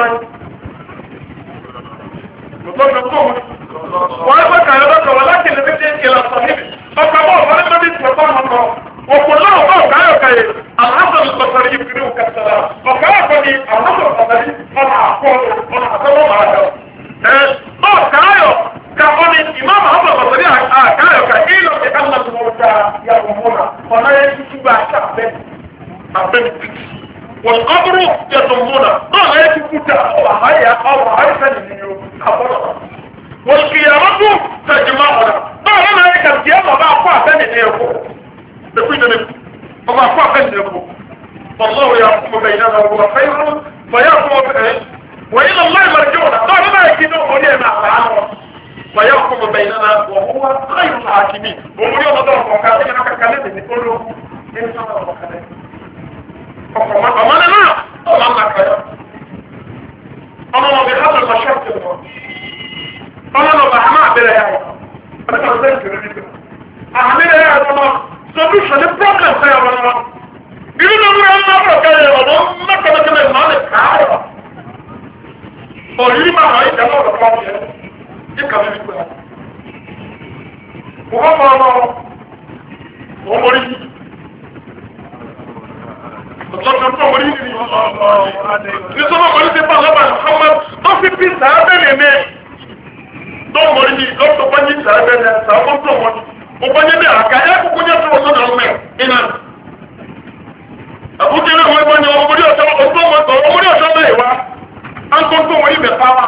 Betul betul. Walaupun kalau lagi lebih jelas sahih. Apa orang lebih betul betul. وكلهم بقوا كايو كاي الحسن البصري يبكروا كالسلام وكايو كاي الحسن البصري أنا أقول أنا أقول ما هذا كايو كأني إمام الحسن البصري كايو كاي إلو كأن الموتى يقومون فلا يجب أن أبن والقبر يضمون لا يجب أن سنين والقيامة تجمعنا لا يجب أن يجب أن تقول الله أفاق أنه فالله يحكم بيننا وهو خير فيحكم وإلى الله مرجعنا قال ما يكيدون ولينا على فيحكم بيننا وهو خير الحاكمين ومن يوم ضرب وكاتبنا كالكلمة نقول له إنسان وكاتبنا فأمانا لا أمانا كيا أمانا بهذا المشاكل أمانا بحماء بلايا أنا كنت أقول أعمل يا الله solution the problem say ọ̀rọ̀ ibi tó múra ńlá bọ̀ kẹrẹ ọ̀dọ́ mẹ́kọ̀ọ́kẹ́lẹ̀ máa lè káàrọ̀ òyìnbá máa ń jẹ́ lọ́rọ̀ fún ọ̀rọ̀ yìí kàwé wípé wọ́n mọ̀ ọ́nà wọ́n mọ̀ rí ọ̀tọ́tọ́ tó mọ̀ rí ní sọ́mọ̀ mọ̀ rí ti bá lọ́bà ọmọ tó fi bí sàábẹ̀ lè mẹ́ tó mọ̀ rí ní lọ́tọ̀ bá yí sàábẹ̀ lẹ́ sàábọ̀ tó mọ̀ ní Upanya dia kaya kukunya tu orang ramai ina. Aku kena orang banyak orang muda sama orang muda sama ewa. Angkut tu orang berpawa.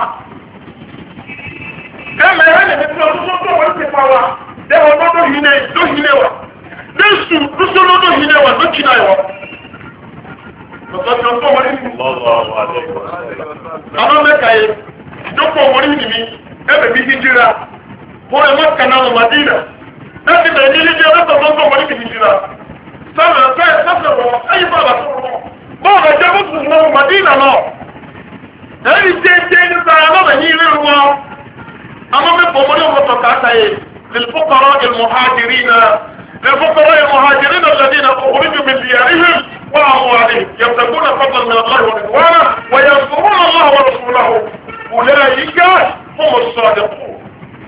Kami ada ni tu orang berpawa. Dia orang tu hine wa. Desu tu hine wa, tu Cina wa. Betul tu orang. Allah Allah. Apa mereka ini? Joko orang ini, bisi jira. Orang Makkah nama Madinah. Láti bẹ̀rẹ̀ ní ilé ọlọ́pàá tó ń bọ̀ wọlé kìí jìnnà. Sábà fẹ́ sọ́sọ̀rọ̀ ayé bàbá sọ̀rọ̀. Bọ́ọ̀lù ẹ̀jẹ̀ bó tún mọ Màdínà náà. Ẹ̀rí jẹ́ nípa ọlọ́pàá ní ilé wọn. Àwọn mẹ́fọ̀ ọmọdé wọn tọ̀ káàkà yìí. للفقراء المهاجرين الذين أخرجوا من ديارهم وأموالهم يبتغون فضلا من الله ورضوانه وينصرون الله ورسوله أولئك هم الصادقون.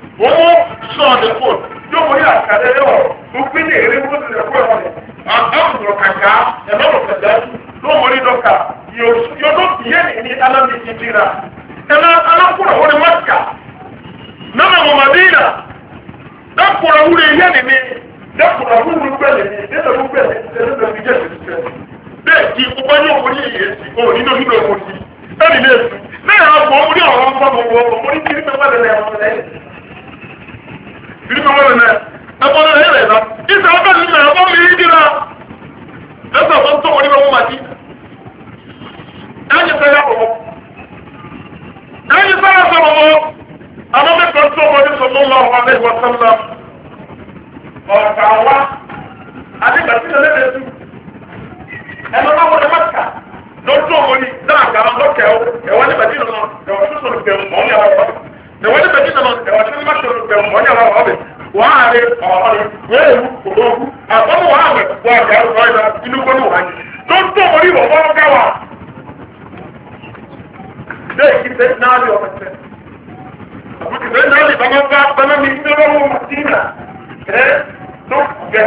Yóò wọ́n yà kàdé yọ̀ òfin ní èrè wọ́n ti lè kó ẹ̀wọ̀n ni. Àgbàwùrọ̀ kàkà ẹ̀lọ́rọ̀ kẹ̀dẹ́ ló wọ́n rí dọ́kà yóò tó yé ní alámi ìdíra. Ẹ̀nà alákùrọ̀ wọ́n ni Mẹ́kà. Nọ́mà Mọ̀mọ́dínà. Dákùrọ̀ wúre yé ni mi. Dákùrọ̀ wúre gbẹ̀lẹ̀ ni. Nítorí gbẹ̀lẹ̀ ẹ̀lẹ́dẹ̀ fi jẹ́ ìṣẹ́. Bẹ́ẹ̀ kí gbogbo yóò wọ́n ní ìyè sí. O nínú nínú ẹ̀kọ́ sí. Bẹ́ẹ̀ni ní èsì. Bẹ́ẹ̀ àwọn ọmọ orí ọ̀rọ̀ ń bọ̀ mọ̀ ní kiri mẹ́fà Bíbí wọ́n lẹ́nà ẹgbọ́n náà yẹ́rẹ̀ ẹ̀dá. Ìsẹ̀ ọgbẹ́ nínú ẹ̀gbọ́n mi yí dìra. Ẹsẹ̀ ọ̀gbọ́n tó wọ́n ní wọ́n máa jí. Ẹ̀yìn fẹ́ yá bọ̀bọ̀. Ẹ̀yìn fẹ́ yá sọ̀rọ̀ wọ́n. Àwọn mẹ́kọ̀ọ́ tó wọ́n ní sọ̀tún lọ́wọ́ wọn lẹ́yìn wọ́n sọ́lá. Ọ̀gá wa. Adégbàtí lẹ́lẹ́dẹ̀ tú. Ẹ̀mọ́ náà wọ́n mẹ́ta. Lọ́tún òun ni dáàgà lọ́kẹ̀ọ́. Ẹ̀wọ́n ní bàtí lọ́nà. Ẹ̀wọ́n tó sọ̀rọ̀ ọ̀nyà wà ọ̀bẹ wàá rẹ ọ̀rẹ́ wẹ́ẹ̀rù òdòwú àtọ́mù wàá mẹ wà á dàrú ọ̀rẹ́ náà inú gbọ́dọ̀ wà ní. tó ń tó orí wọ̀ wọ́n ká wà. bẹ́ẹ̀ kí sẹ́ náà lè ọ̀bẹ sẹ́. àbúkì sẹ́ náà lè bàbá bá bàbá mi ní ọlọ́wọ́ màtínà ẹ̀ tó gẹ̀.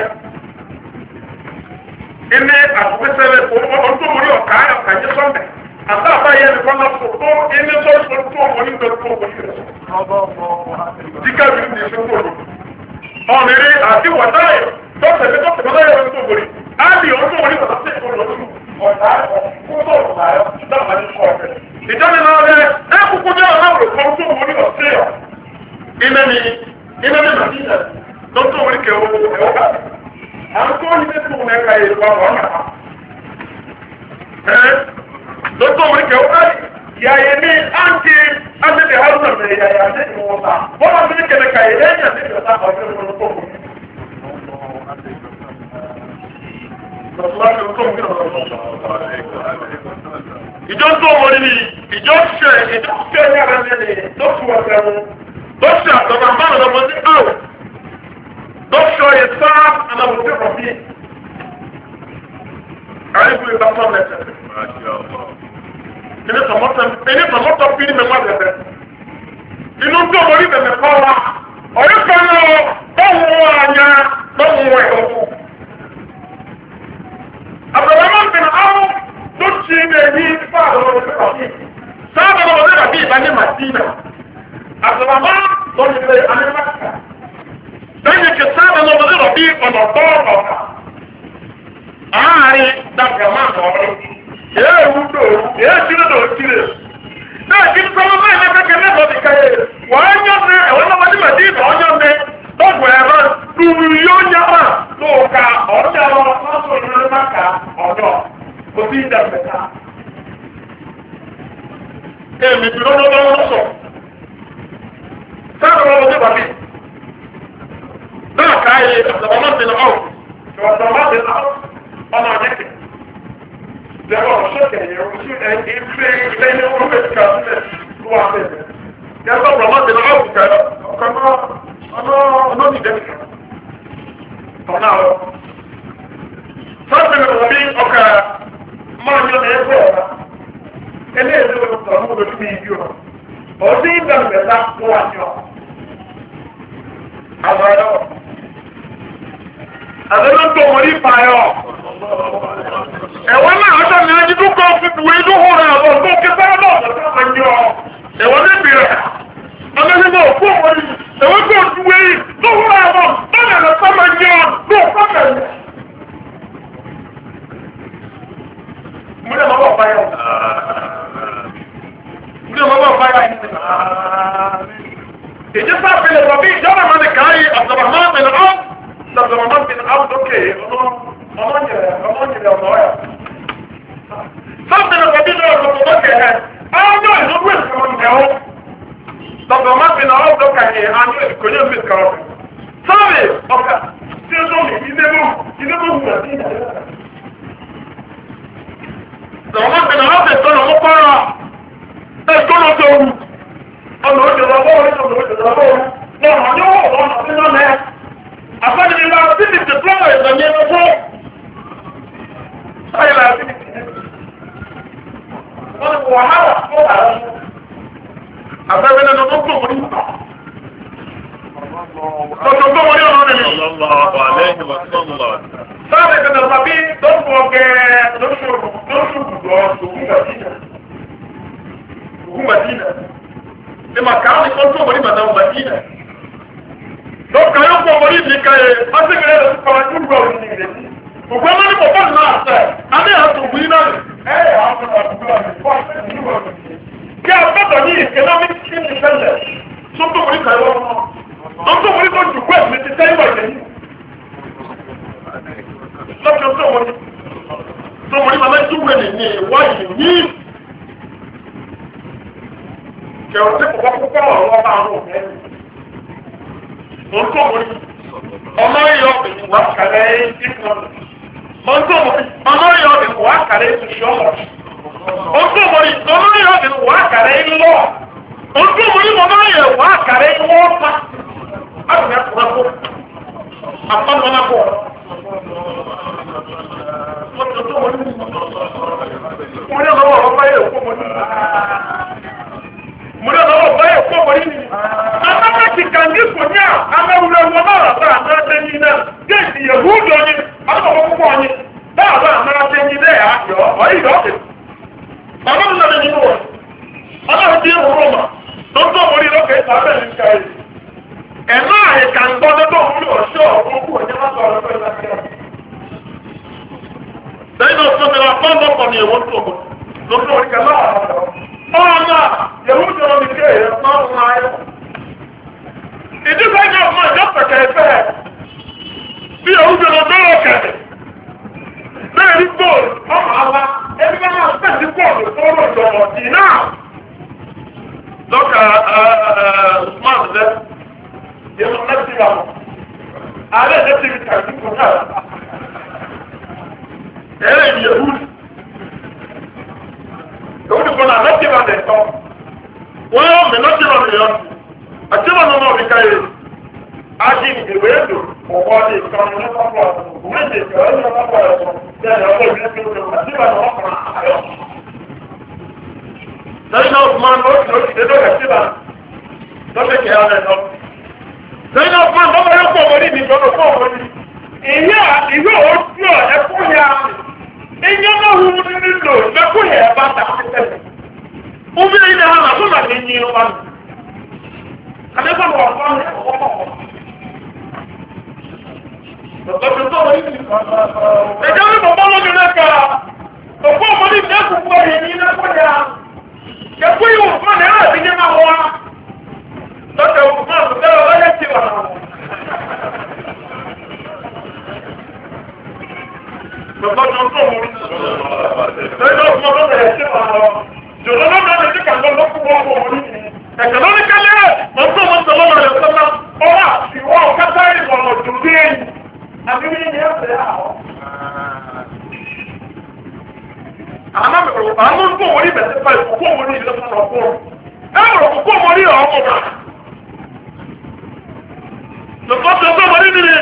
ilé àtúnṣẹ́lẹ̀ ọ̀tún orí ọ̀ká ọ̀kànyé sọ́ndẹ̀ àti àbáyé nìkan náà tó tó ilé tó orí tó orí rẹ̀. Dika bi ni so ko do. Onere ati wataye to se to láyé tó orí. Ali o to orí ko se ko do. Ọ̀tá ko to la yo da ma ni ko fe. Ìjọba náà rẹ̀ ẹ kúkú jẹ́ ọ̀nàwó kan tó orí ọ̀sẹ̀ yọ. Ime ni Madina tó orí kẹ o ká. Àwọn tó ní tó na ka yẹ wa wa na. Tó orí kẹ o ká. Yàyẹ ní àǹtí àǹtí haruna mẹ yàyẹ àǹtí ìwọ̀nba wọ́n máa fi ní kẹ̀mẹ́ kàyẹ lẹ́yìn àti ìjọba ọ̀gbẹ́ ìwọ̀n tó kù. Ìjọ tó wọlé ni ìjọ ṣẹ ní ara lẹ́lẹ̀ tó fi wọ́n sẹ́wọ̀n tó ṣe àtọ̀nà máa lọ́wọ́ sí àwọ̀ tó ṣọ yẹ sáà àmàwòsí kọ̀ọ̀fì. Àyẹ̀kú ìgbà tó mẹ́tẹ̀. Ini tọmọtọ fini mẹ mọ bẹbẹ inú tó mọrí bẹbẹ kọ wa ọyọ kan náà bọwọ anya bọwọ ẹwọ abdulrahman bin awo tó ti ní ẹni fún àdúrà ọdún kọfí sábà lọ sí àbí ìbáni màdínà abdulrahman tó ní bẹ alimaka lẹ́yìn kí sábà lọ sí àbí ọ̀nà bọ́ọ̀lù ọ̀kà àárín dàgbàmá ọ̀rọ̀. Yẹ́ wúdò, yẹ́ jílẹ̀ lọ sílẹ̀. Náà kí n sọ́wọ́ báyìí lẹ́kẹ́kẹ́ lẹ́bọ̀ọ́ ti káyé. Wọ́n á yọ́ sí ẹ̀wọ́n náà wájú màdí ìbọn ọjọ́ mi. Lọ́gbọ̀ ẹ̀rọ lùrù yóò yá mà lóòka ọ̀dọ́ lọ́sọ̀ ìrìn máka ọ̀dọ́. Kò sí ìdàgbẹ̀ta. Èmi bí lọ́wọ́ sọ. Sáà lọ́wọ́ sí bàbí. Náà káyé ọ̀sọ̀rọ̀mọ́sí Dẹ́wọ̀ ṣọ́kẹ̀ yẹn o ṣú ìfẹ́ ilé ní orúkọ ìka sílẹ̀ tó wà bẹ̀rẹ̀. Yàtọ̀ ọ̀pọ̀lọpọ̀ ti lọ́wọ́ òkúta ọ̀kan ọ̀nà ìdẹ́nìkan. Ọ̀nà ọ̀. Sọ́ọ̀tì mi bí ọkà máa ń yọ ní ẹgbẹ́ ọ̀la. Eléyìí ló ń sọ fún olórí mi yìí o. Ọ̀sí ìgbàlùbẹ̀ta tó wà ní ọ̀. Àwọn ẹ̀rọ. Àdéhùn tó wọlé ìpààyọ̀. Ẹ̀wọ́n náà ọjọ́ ni ẹni dúkọ́ fífiwé inú hùrẹ̀ àwọn tó kẹfẹ́ náà lọ́sọ́ àjọ. Ẹ̀wọ́n ní bìrẹ̀. Ọmọdébọ̀ òkú òwòrì. Ẹ̀wọ́n tó dúwé yìí tó hùrẹ̀ àwọn bọ́ọ̀lù lọ́sọ́ máa ń yọ ní ọ̀pọ̀ mẹ́rin. Múlẹ̀ máa bọ̀ fáyà. Múlẹ̀ máa bọ̀ fáyà yìí. Ìjẹ́ sáfìlẹ̀ bọ̀ bí ìjọba máa ń káyé Abdulrahman bin Auf. Abdulrahman bin Auf lókè ọmọ nyere ọmọ ya. Sọ́ọ̀tì ní ọ̀gbìn náà lọ́kọ̀ lókè ẹ̀. Ọjọ́ ìlú ìsọ̀rọ̀ nìyẹn. Dọ̀gbọ̀n máa fi náà ọ̀dọ́ kàyé àánú ìkòyè mi kàrọ̀. Sọ́ọ̀rì ọ̀kà tí ó sọ̀rọ̀ ilé mú wù àti ìdàgbà. Dọ̀gbọ̀n máa fi náà ọ̀dọ́ ìtọ́nà mú kọ́ra. Ẹ tọ́nà tó wù. Ọ̀nà òjò lọ́wọ́ náà ní wọ́n ọ̀nà sínú mẹ́. Àfẹ́ni ni wọ́n ti ti dìplọ́mọ̀ ìgbàgbé lọ́wọ́. Ayé la ti wọ́n ti wàhálà fún àwọn afẹ́fẹ́ nínú tó tó wọlé. Tọ́tọ̀ tó wọlé ọ̀rọ̀ nìyí. Sáàbẹ̀ tẹ̀lé tàbí tó fún ọkẹ́ lóṣù gbùdọ̀ ògùn Màdínà. Ní màkà ní kó tó wọlé màdà Màdínà. Lọ́kà yóò fún ọmọdé ìdí káyé, wọ́n ti gbẹ̀rẹ̀ lọ́sí kọ́ra ní ìgbà òní ìrètí. Ògbọ́n máa ní kò fọ́ọ̀nù náà sẹ́, adé àtòkù yín náà ẹ̀yà àwọn àdúgbò àti fọ́ọ̀nù ní ìgbà òní. Kí a gbọ́dọ̀ ní economic independence tó tó wọlé kàyé wọn mọ́. Tó tó wọlé tó dùkú ẹ̀sìn ti sẹ́yìn wà lẹ́yìn. Lọ́kì tó wọlé. Tó wọlé màmá ìdúgbò ní ìwádìí ní. Kẹ̀wọ́n tí kò bá kókó ọ̀rọ̀ wọn bá àwọn òfin ọmọ yọ ìwà kàrẹ́ ìfúnná ọmọ yọ ìwà kàrẹ́ ìṣọ́mọ̀ ọmọ yọ ìwà kàrẹ́ ìlọ́ ọmọ yọ ìwà kàrẹ́ ìwọ́pá amewure wọn náà rà sáà náà tẹ́yìn náà géètì yẹ̀húdù ọ̀nyí àbúkọ̀ púpọ̀ ọ̀nyí náà sáà náà tẹ́yìn náà yà á yọ ọ̀yí ìdọ́kẹ̀ ọlọ́run náà nínú wọn ọlọ́run tí ń rúrú mà lọ́tọ́ orí lókè sábẹ́ ní ká yìí ẹ̀má àyíká ń gbọ́ lọ́tọ́ orí ọ̀ṣọ́ òkú ọ̀nyí má sọ̀rọ̀ pẹ̀lú lẹ́yìn náà sọ́mi la pọ́ńdọ̀pọ̀ ni èwo tó mọ̀ lọ́tọ́ orí kẹlẹ́ ọ̀nà yẹ̀húdù ọ̀nyí kéèyàn máa ń máa yọ ìdíkọ̀ ẹ̀jẹ̀ ọ̀gbọ́n ìjọ pẹ̀kẹ̀ ẹ̀fẹ́ bí ẹ̀hún jẹ́ lọ bẹ́rẹ̀ kẹ̀lẹ̀ bẹ́ẹ̀ ní bóòlù ọmọ àwa ẹbí bá máa tẹ̀sí bóòlù tó rọ̀ jọ̀rọ̀ dì náà lọ́kà usman lẹ́ yẹnu nẹ́tì wà mọ́ ààrẹ nẹ́tì mi kàdí kò náà ẹ̀rẹ́ ìyẹ̀hún ẹ̀hún kò náà nẹ́tì wà lẹ̀ tọ́ wọ́n yọ mí nẹ́tì wà lẹ̀ yọ àtìmọ̀ nínú ọ̀bìkà yìí ájí ìwé èdò ọ̀pọ̀ ọdí ìkànnì ní pápá òun èdè ìkànnì ní pápá ẹ̀sùn jẹ́ ọ̀pọ̀ ìwé tí ó lè wà àtìmọ̀ ní ọkùnrin àyọ̀. lẹ́yìn náà ọ̀gbọ́n ló ti dédé ẹ̀sìmọ̀ lọ́sẹ̀ kẹ́ ọ́ lẹ́nu. lẹ́yìn náà ọ̀gbọ́n lọ́wọ́ yóò pọ̀ wọlé mi lọ́dọ̀ pọ̀ wọlé. ìyá ìwé ojú ẹ̀kú ya ìyẹn náà wù mí nílò ẹ̀kú yẹ bá ta tẹ́lẹ̀. ó bí ilé hàn àtúnà ní yín wá mi. Àdébọ̀ wọ̀ fún ọ̀pọ̀. Ẹ̀jẹ̀ ní bàbá lójú lẹ́ka, òkú ọmọdé ìdẹ́kùn fún ẹ̀yẹ ní ilé kọjá. Kẹ̀kú yìí wò fún ẹ̀rọ ìdíje máa wá. Lọ́kẹ̀ òkú máa tó tẹ́lẹ̀ ọlọ́yẹ̀ ti wà. Bàbá tó ń tó wù. Lẹ́yìn òkú ọmọdé bẹ̀rẹ̀ sí wà lọ. Jòló lọ́dọ̀ ní kíkà lọ́kùn wọ́n wọ̀ wọ́n ní. Economically, ọ̀sán wọn sọ lọ́wọ́ rẹ̀ sọ́nà ọwọ́ àtiwọ́ ọ̀kátá ìwọ̀nà dùdú ẹ̀yìn. Àbí ní ẹ̀yẹ́ ọ̀sẹ̀ àwọ̀. Àmọ́ ń kó wọlé bẹ̀sẹ̀ fà ìkókó wọlé ìlú sọ̀rọ̀ ọ̀pọ̀. Ẹ mọ̀rọ̀ kókó wọlé ọ̀pọ̀ bá. Lọ́kọ́ tó tó wọlé nílé.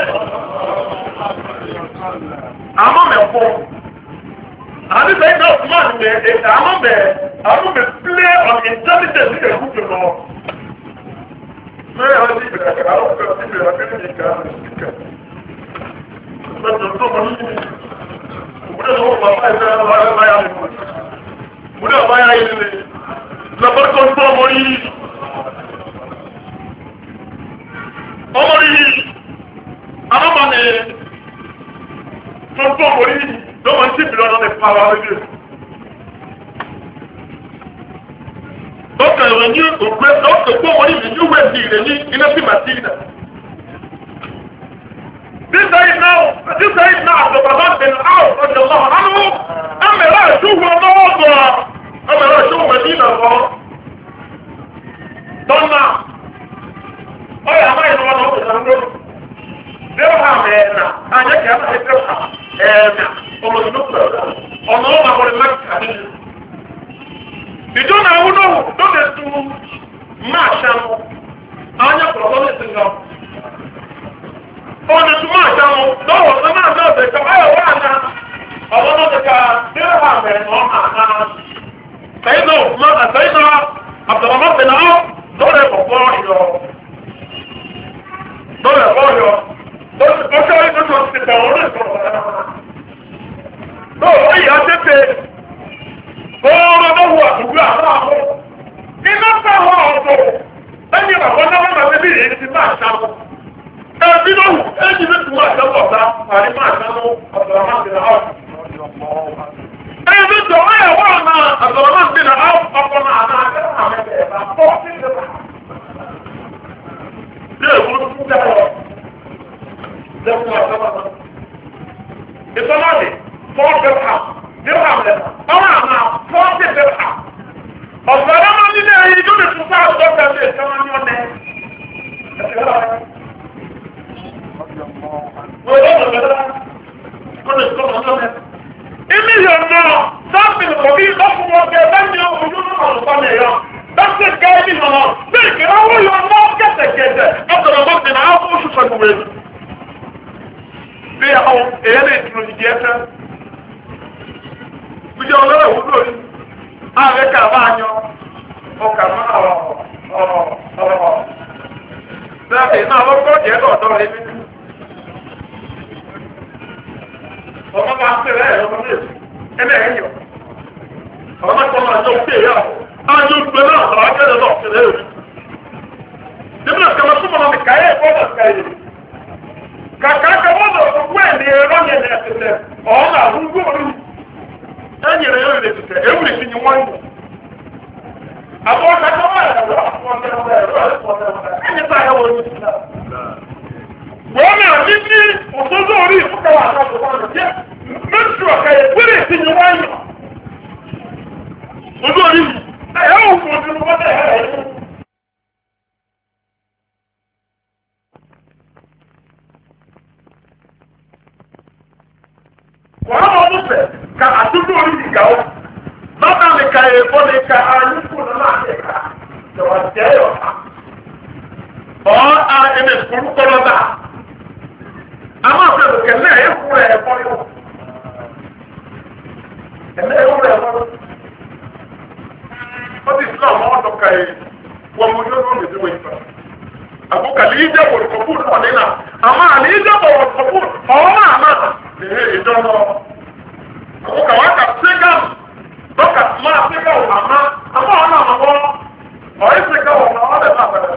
Àmọ́ mẹ́fọ́. Àbí sẹ́yìn náà fún àmì àmọ́ play on intelligence ní ẹ̀kú jù lọ. Mẹ́rin àwọn ìbí kàkà àwọn ọ̀pẹ̀ ọ̀pẹ̀ ìbí kàkà ní ìkà ìkà. Lọ́jọ́ tó mọ̀ ní ìwúdẹ̀ lọ́wọ́ bàbá ìfẹ́ ọlọ́yà mi. Ìwúdẹ̀ ọ̀bá yá ilé. Lọ́pọ̀ tó ń tó ọmọ yìí. Ọmọ yìí. Àmọ́ ni tó ń tó ọmọ yìí. No one keep it on the power of you. Okay, when you go what is you went in a Martina. This is now the Baba been out of the law. I'm a lot of I'm a lot of Medina. Don't now. Oh, yeah, I know what I'm doing. They'll have it now. I just can't ọmọ ìlú pẹ̀lú ọ̀nà ọmọ àwọn ẹ̀mẹ́ta nínú. Ìjọ náà wọ́n náà lóde tu máa ṣàmù àwọn ẹ̀kọ́ lọ́lẹ̀ sí lọ. Ọ̀nà tu máa ṣàmù lọ́wọ́ ọ̀nà náà náà bẹ̀ kọ́ ayọ̀ wá àná ọ̀wọ́ náà bẹ̀ ká dérò hà mẹ́rin náà àná. Sẹ́yìn náà Abdulrahman bẹ̀ náà lọ́rẹ̀ ọ̀pọ̀ ọ̀yọ́. Lọ́rẹ̀ ọ̀yọ́. Ọjọ́ ìdúró ti tẹ̀ wọ́n lè sọ̀rọ̀ lọ́wọ́ ìyá tẹ́tẹ́ ọ̀rọ̀ lọ́wọ́ àdúgbò àwọn iná sáwọn ọ̀tọ̀ lẹ́yìn àwọn náà máa tẹ́bí èyí ti máa ṣàmù ẹbí lọ́wọ́ èyí ní tí máa ṣàmù ọ̀tá àrí máa ṣàmù ọ̀tọ̀rọ̀máṣẹ́ náà ẹbí tó ẹ̀wọ́ àmà ọ̀tọ̀rọ̀máṣẹ́ náà ọkọ̀ náà àmà àmẹ́bẹ̀ẹ́bà fọ́ sí ìsọlọ́ọ̀dì 4 dirham lẹ́nà ọ̀rọ̀ àmà 40 dirham ọ̀sọ̀rọ̀ máa nílé ẹ̀yìn tó lè tún sáà dọ́kítà sí ìsọ́nà ní ọ̀nẹ́ ilé ìyọ̀nà sáàpìlì kòbí lọ́kùnrin ọ̀gẹ̀ ẹ̀bẹ́ ojú náà ọ̀lùpá nìyàn dọ́kítà gẹ́gẹ́ náà bí ìkìláwó yọ náà kẹ́tẹ̀kẹ́tẹ̀ ọ̀sọ̀rọ̀ mọ́sí náà fún oṣù sọ̀gbùwẹ̀ bí àwọn èyẹ́ lè dúró ìdí ẹ̀fẹ́ ìjọ ọlọ́rọ̀ ìwúlò rí ààrẹ kà bá yan ọkà máa ọ̀rọ̀ láti náà lọ́kọ́ jẹ́ lọ́dọ̀ rẹ̀ bí. ọmọ máa ń tẹ̀lé ẹ̀rọ ọmọ ní èsì ẹ̀mẹ́ ẹ̀yọ̀ ọmọ tó máa jọ pé yà ájú gbé náà lọ akẹ́lẹ́ náà tẹ̀lé rẹ̀. níbi náà kẹwàá súnmọ́ náà kàyé ìfọ́dọ̀ kàyé. kàkà kẹwàá lọ fún ẹ̀ ní ẹ̀rọ yẹn ní ẹ̀sẹ̀ ọ̀hún àrùgbó orí ẹ̀yìn rẹ̀ yóò lè tẹ̀ ewu lè fi ní wọ́n yìí. àwọn kàkà wà ẹ̀rọ ẹ̀yìn báyà wọ́n yìí. wọ́n náà ní ní òṣèlú orí ìfúkàwà àtàkùn wọn jẹ́ mẹ́sù ọ̀kàyè wílé sí ní wọ́n yìí. ojú orí ẹ̀yà òfin ojú wọn tẹ̀ ẹ̀rọ wọ́n mọ̀ ọdún fẹ̀ ka àtúntò orí ìgbà wọn bàbá mi ka èèfọ́ mi ka àyíkú ní máa ṣe ká ìwà jẹ́ ọ̀tá ọ̀ á ẹni kúrú kọ́lọ́ bá a máa fẹ́ lókè náà ẹ̀ kú rẹ̀ ẹ̀fọ́ yóò ẹ̀mẹ́ ẹ̀ kú rẹ̀ ẹ̀fọ́ yóò ó ti sọ àwọn ọ̀dọ́ ka yìí wọ́n mú yóò lóun ìdíwọ̀ ìfẹ́ àbúkà lè jẹ́ bọ̀rọ̀kọ̀fù náà nínà àmọ́ àlè jẹ́ bọ̀rọ̀kọ̀fù ọ̀hún náà náà ìjọba àwọn kàwá kà sígá dọ́kà máa sígá wò àmá àmọ́ ọ̀nà àmọ́ ọ̀yẹ́ sígá wò àmọ́ ọ̀dẹ̀ máa bẹ̀rẹ̀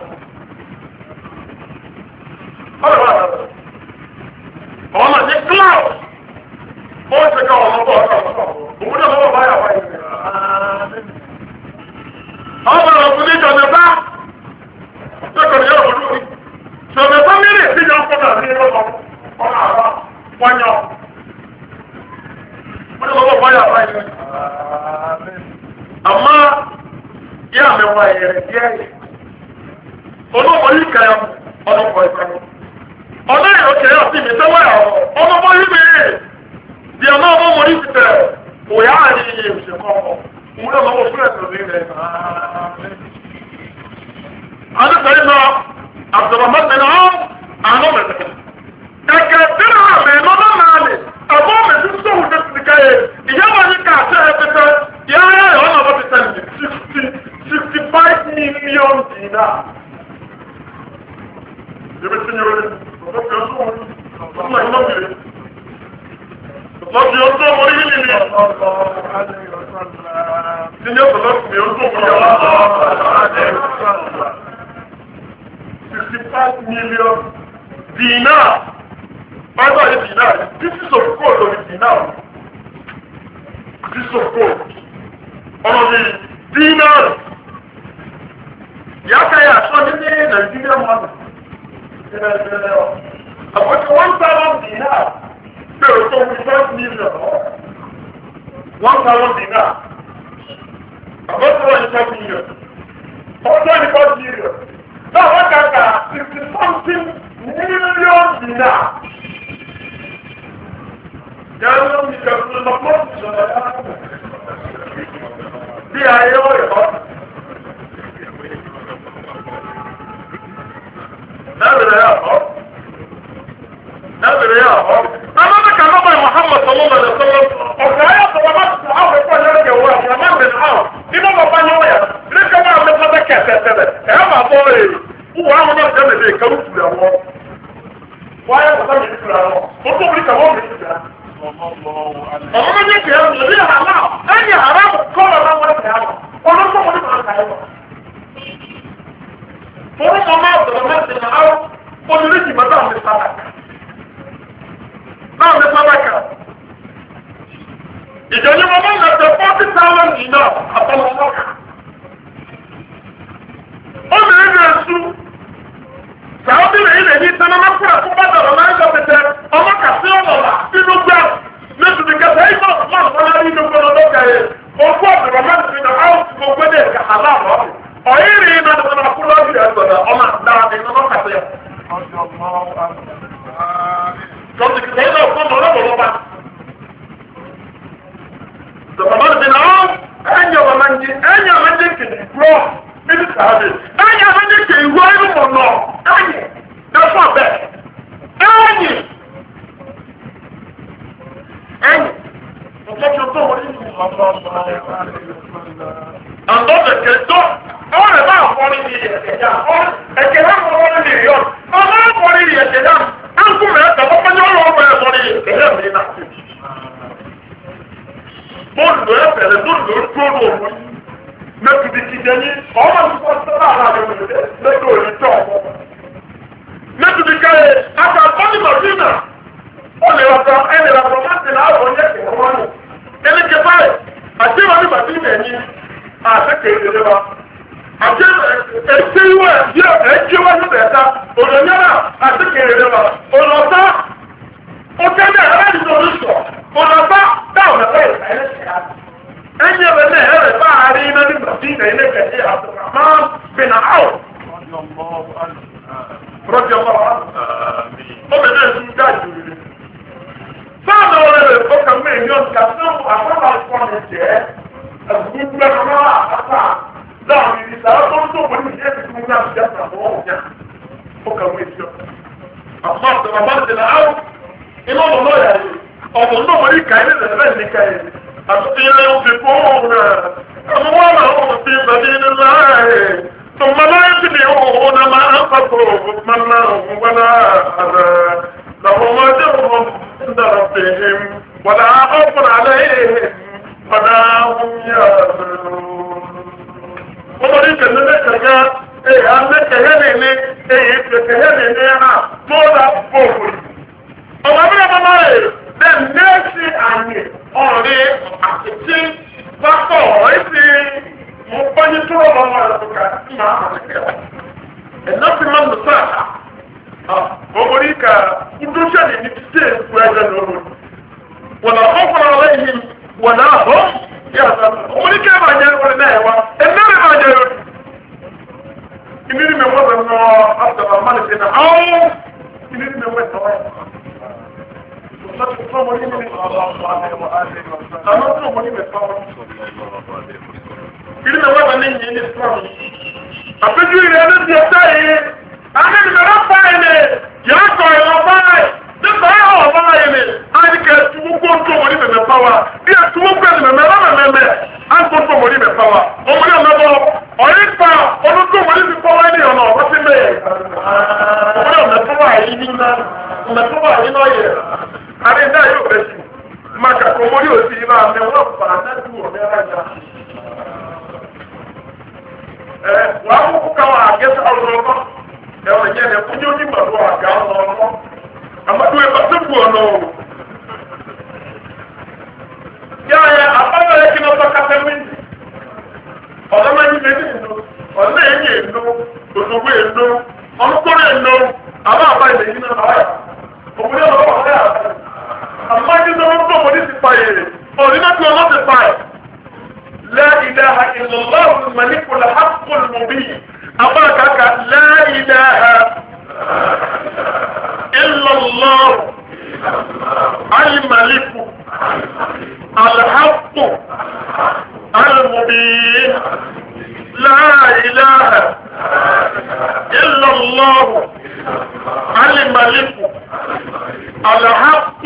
ọ̀dẹ̀ máa bẹ̀rẹ̀ ọ̀nà ní cloud ó sígá wò àmọ́ ọ̀dẹ̀ máa bẹ̀rẹ̀ òun náà lọ́wọ́ báyà wáyé ọ̀bẹ̀rẹ̀ ọ̀fun ní jọ̀nẹ̀bá lẹ́kọ̀ọ́ yẹ́ òun lórí jọ̀nẹ̀bá mẹ́rin ìsìnjọ́ fọ́nà ní ọ̀nà àrà wányọ̀ wọ́n ní lọ́wọ́ báyà báyìí àmọ́ yá mẹ́wàá ẹ̀rẹ̀ díẹ̀ olóòmọ yìí kẹyọ ọlọ́pọ̀ ìfẹ́ ọ̀nà ìrọ̀kẹ́ ọ̀sìn mi sẹ́wọ́ ẹ̀ ọlọ́mọ yìí mi di ọ̀nà ọmọ yìí ti tẹ̀ òyà àyè iye ìṣẹ̀kọ́ òun náà lọ́wọ́ fúlẹ̀ tó ní rẹ̀ adúgbòyìn náà Abdulrahman bin Auf àná mẹ́tẹ̀kẹ́ ẹ̀kẹ́ tẹ́lẹ̀ àmì lọ́dọ̀ náà ni àbọ̀ mẹ́tí sọ̀hún tó ti ká yẹ ìyá wọn ní ká àṣẹ ẹ̀ pẹ́pẹ́ yá yá yọ ọ́nà ọ̀bọ̀ pẹ́pẹ́ ní 65 million dinar. Yẹ́bí tí yóò rí ọ̀dọ́ fi ọdún wọn ọdún àyè lọ́bìrì lọ́bì ọdún ọmọ orí yìí ni tí yẹ́ sọ̀rọ̀ fi ọdún ọmọ yàrá 65 million dinar. Father is dinar. Pieces of gold on the dinar. Pieces of gold on the dinar. Yakaya, so many Nigerian money. About 1,000 dinar. So we 5 million. 1,000 dinar. About 25 million. 25 million. Now what can 60-something million dinar. Yàrá mi kà fún ọmọ pọ́ọ̀tù sọ̀rọ̀ yàrá bí ayé ọ̀yọ́. Nàbẹ̀rẹ̀ yà ọ̀. Nàbẹ̀rẹ̀ yà ọ̀. Nàbẹ̀rẹ̀ kà lọ́bà Muhammad sallallahu alaihi wasallam. Ọ̀gá ayé sọ̀rọ̀ bá ti àwọn ẹ̀kọ́ yẹn kẹ̀ wọ́n àti àmà bẹ̀rẹ̀ àwọn. Iná bàbá yẹn wọ̀ yà. Ilé kẹ́wọ́ àmì sọ́dọ̀ kẹ̀sẹ̀sẹ̀rẹ̀. Ẹ̀ á máa bọ̀ ẹ̀. Wúwo àwọn náà jẹ́ mẹ́lẹ̀ ìkàwé tùrẹ̀ wọn. Wọ́n ayé sọ̀rọ̀ mi tùrẹ̀ wọn. Mo tó wọlé kàwọ́ mi tùrẹ̀. Ọmọ méjì kìí ẹ̀rù lórí àmà ẹ̀yìn àrà kọ́lọ̀ náà wọ́n kìí àmà ọlọ́pọ̀ wọ́n ní kọ̀ọ̀ kàí wọ́n. Fọ́rọ́ ọmọ ọ̀dọ̀rọ̀ mẹ́sìn náà áwọ́ olùríjì mọ́ náà ní sábàkà. Náà ní sábàkà. Ìjọba wọn máa ń lọ 40,000 dinar àtọ́lọ́mọ́kà. Ó lè rí èsù. Sàábì rẹ̀ ilẹ̀ yìí tẹ́lẹ̀ máa kúrẹ̀ fún bá dọ̀rọ̀ máa ń lọ pẹ̀tẹ́ ọmọ kàfí ọ̀nà nínú gbà nítorí kẹfẹ́ ìgbà máa wọ́n lárí inú gbọ́dọ̀ lọ́kà yẹ ogún ọ̀dọ̀rọ̀ máa ń fi náà áwọ̀ tí mo gbé dé ẹ̀ka aláàmọ́ ọ̀yẹ́ rí iná ní wọn kú lọ́ọ̀dì ẹ̀gbọ̀dọ̀ ọmọ àdára ní ọmọ kàfẹ́ yẹ. Tọ́sí kìí náà fún ọmọ ọlọ́bọ̀ bá. Dọ̀bọ̀mọ́ ti náà ẹ̀yìn ọmọ máa ń jẹ́ kìí gbọ́ níbi sàábì ẹ̀yìn ọmọ jẹ́ kìí wọ́ inú mọ̀ náà ẹ̀yìn ẹ̀fọ́ bẹ́ẹ̀ ẹ̀yìn. Ọjọ́ tó wọlé ní àndọ́bẹ̀kẹ́ tó ọ̀rẹ́ bá àfọ́rí ní ẹ̀kẹ́ náà wọ́n ní ìyọ́ ìjẹni ọmọ nǹkan sọ́dọ̀ àwọn àjọyọ̀ lẹ́gbẹ̀ẹ́ òní tó ọmọ. nítorí káyé aka bọ́ọ̀lì màdínà ó lè rọ̀tọ̀ ẹni rọ̀tọ̀ máa ti náà wọ̀ ní ẹ̀kẹ́ wọn nù. ẹni kẹ báyìí àti wọn ní màdínà ẹ̀yìn àtẹ̀kẹ́ ìdílé wa. àti èsì wẹ̀ yẹ ẹ̀jẹ̀ wọn ní bẹ̀ẹ̀ta òdònyẹ́rà àtẹ̀kẹ́ ìdílé wa. òlọ́tà ó kẹ́lẹ́ ẹ̀yẹ bẹ̀rẹ̀ ẹ̀rẹ̀ bá àárín iná ní Madina ilé kẹ̀kẹ́ Abdurrahman bin Auf rọ́jọ́ bá wà ó bẹ̀rẹ̀ ẹ̀sùn dájú rẹ̀ sáàdọ̀ rẹ̀ ó kà mú èèyàn kàtó àkọ́bà ìfọ́nì jẹ́ ẹ̀sùn gbẹ́rẹ̀ náà àpá láàrin ìrìsà tó ń tó wọ́n ní ìyẹ́ ti fún náà jẹ́ àpapọ̀ ọ̀hún ó kà mú èèyàn àpá Abdurrahman bin Auf iná ọ̀nà yà yìí ọ̀nà wọ́n ní kàílẹ̀ lẹ́fẹ̀ẹ́ ní kàílẹ̀ ينفقون أموالهم في سبيل الله ثم لا يتبعون ما أنفقوا منا ولا أذى لهم أجرهم عند ربهم ولا خوف عليهم ولا هم يحزنون. ومريك أنك أنك هنيني هنيني مولا بوكري ọmọ bí ọmọ náà yẹ bẹ́ẹ̀ mẹ́sì àmì ọ̀rẹ́ àtẹ̀tí pápọ̀ ẹ̀sì mo bọ́yí tó ọmọ ẹ̀rọ̀kà tí màá hàn kẹ́kẹ́ ẹ̀nà tí máa ń lò sáà ọmọ rí ka ìdúnṣẹ́ ní ti ṣe èkó ẹgbẹ́ lọ́wọ́ wọn náà wọ́n fọlọ́ lẹ́yìn wọn náà hó yàtọ̀ ọmọ rí kẹ́ máa jẹ́ orin náà wá ẹ̀nà rẹ̀ máa jẹ́ orin ìní ni mi wọ́n bẹ̀ nọ àtàwọn amánìṣẹ́ náà áwọ̀ ìní ni mi wọ́n tọ́ Kiri na waba ni nyi ni Islam. Apeju ire ne di ota yi. Ani ni mera fa ni. Ya ko e lo ba yi. Ni ba o ba yi ni. Ani ke tu ko to mo ni me power. Bi tu ko ni me me me. An ko to mo ni me power. O mo ni na bo. O yi pa o no to mo ni power ni ono. O ti me. O mo ni me power yi ni na. Me power yi no ye. Ani da yo be si. Maka ko mo ni o si ba me wo pa na tu o me raja. Wà á kókó káwọn àgẹ́sà ọ̀rọ̀ ẹ̀wọ̀n yẹn ní ẹ̀kú ní onígbàdó àgá ọ̀rọ̀ àmọ́tò ẹ̀bá tó kù ọ̀nà o. Yáa yẹ àbáyọ̀ yẹ kí ní ọ̀sán kásẹ̀ méjì. Ọ̀dọ́ máa ń yí méjì nù, ọ̀dọ́ ẹ̀yìn ènù, òṣogbo ènù, ọ̀nùkọ́rọ̀ ènù, àbá àbá ilẹ̀ yìí náà báyà. Òmùdé ọ̀rọ̀ ọ̀rẹ́ àbá. Àmọ́ ẹni tó ń tó ọmọdé ti pa èrè, لا إله إلا الله الملك الحق المبين أباك لا إله إلا الله الملك الحق المبين لا إله إلا الله الملك الحق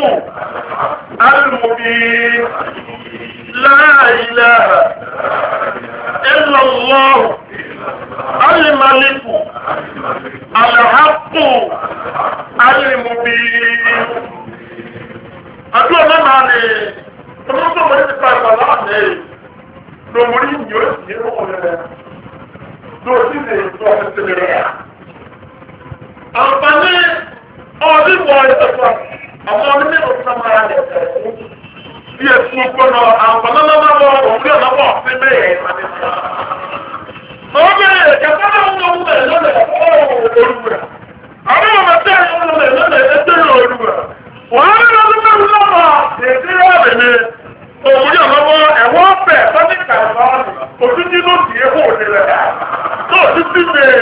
المبين لا إله إلا الله الملك الحق المبين أدوى معني تمام مريد كاربالاني لو مريد يوسف يروح لو سيدي يروح السبيريا أمباني أولي وايتفا أمامي أسماراني bí ẹ̀sùn gbọ́nà àǹfààní òun yóò lọ́wọ́ sí bẹ́ẹ̀ ìrìnàmísà. Mọ̀ bẹ́ẹ̀ kẹta náà ń lọ́wọ́ bẹ̀rẹ̀ lọ́nà olùwẹ̀. Àwọn ọmọ tẹ́ ẹ̀yọ́ lọ́nà ẹ̀ẹ́dẹ́rẹ́ olùwẹ̀. Wọ́n á rí lọ́dún mẹ́rin lọ́wọ́ èdè rẹ̀ ní òun yóò lọ́wọ́ ẹ̀wọ́ bẹ̀ sọ́dí kàrọ̀ òtútù ló sì é hó nílẹ̀. Tó òtútù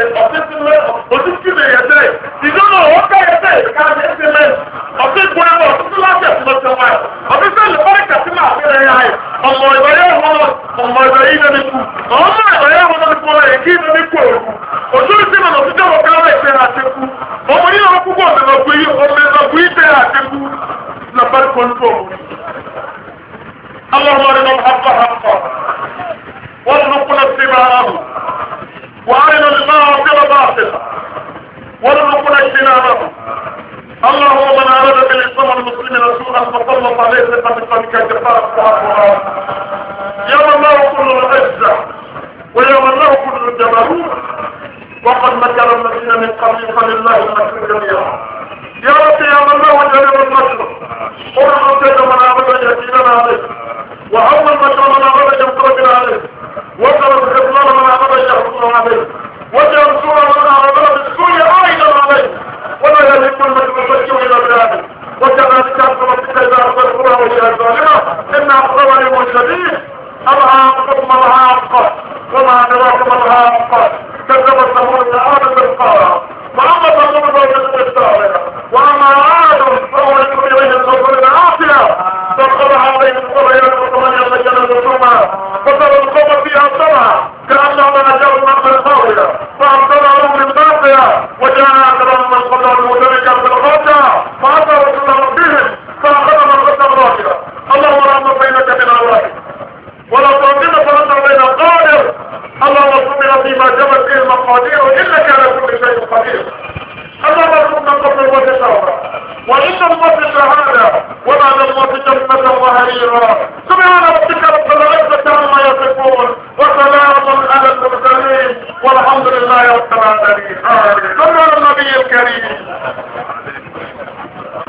lè yẹtẹ̀ ìdúró wọ́n ká yẹtẹ̀ ìkáàdì ẹ̀sẹ̀ mẹ́rin. Ọ̀sẹ̀ ìgbóyàwó òtútù láti ẹ̀sìn lọ́sẹ̀ wáyé. Ọ̀sẹ̀ sẹ́lẹ̀ fọ́lẹ̀ kàtìmá àbẹ̀rẹ̀ yá ẹ̀. Ọmọ ìbáyé wọn ọmọ ìbáyé lẹ́nu kú. Ọmọ ìbáyé wọn lọ́dún kú ọ̀rẹ́ kí lẹ́nu kú òkú. Òtún sí mọ̀ lọ́dún jẹ́ ọ̀gá ọ̀rẹ́ ìfẹ́ àtẹ́kù. Ọmọ yìí lọ́dún púpọ̀ ọ̀mẹ̀lọ́gbù ìfẹ́ àtẹ́kù. Lọ́pàá kọ́ńtò. اللهم ارنا الحق حقا وارزقنا اتباعه وارنا الباطل باطلا وارزقنا اجتنابه. اللهم من اراد بالاسلام والمسلمين سوءا فسلط عليه ثقه بقلبك جبار الصحابه يا من له كل العزه ويوم له كل الجبروت وقد مكر الذين من قبل فلله المكر جميعا. يا رب يا من له جميع المكر قل كيد من عبد يأتينا عليه وأول مكر من عبد يمكرنا عليه وكرم الخذلان من عبد يحفظنا عليه وجعل سورة من عبد بالسوء عائدا عليه ولا يليق المكر فجوا إلى بلاده وكذلك أنت ربك إذا أخذ القرى وهي ظالمة إن أخذ لهم شديد العاقب ما العاقب وما أدراك ما العاقب كذب ثمود عاد بالقارة فأما ثمود فوجدوا السابقة وأما عاد فأولئك إليه الأرض العافية فانقضى عليهم القرية وثمانية ليلا ثم فترى القوم فيها سبعة كأنهم أجروا من الخاوية فأمطرهم من باقية وجاء أكرم من قدر المدركة في الغاية فأتى رسول ربهم فأخذ من قدر الراكبة اللهم رحمة بينك من الواحد ولا تعطينا فلنت بين القادر اللهم صبر فيما جمت فيه المقادير إنك على كل شيء قدير اللهم ارزقنا قبل الموت شهرا وإن الموت شهادة وبعد الموت جنة وهريرا سبحان ربك رب العزة عما يصفون وسلام على المرسلين والحمد لله رب العالمين. صلى على النبي الكريم.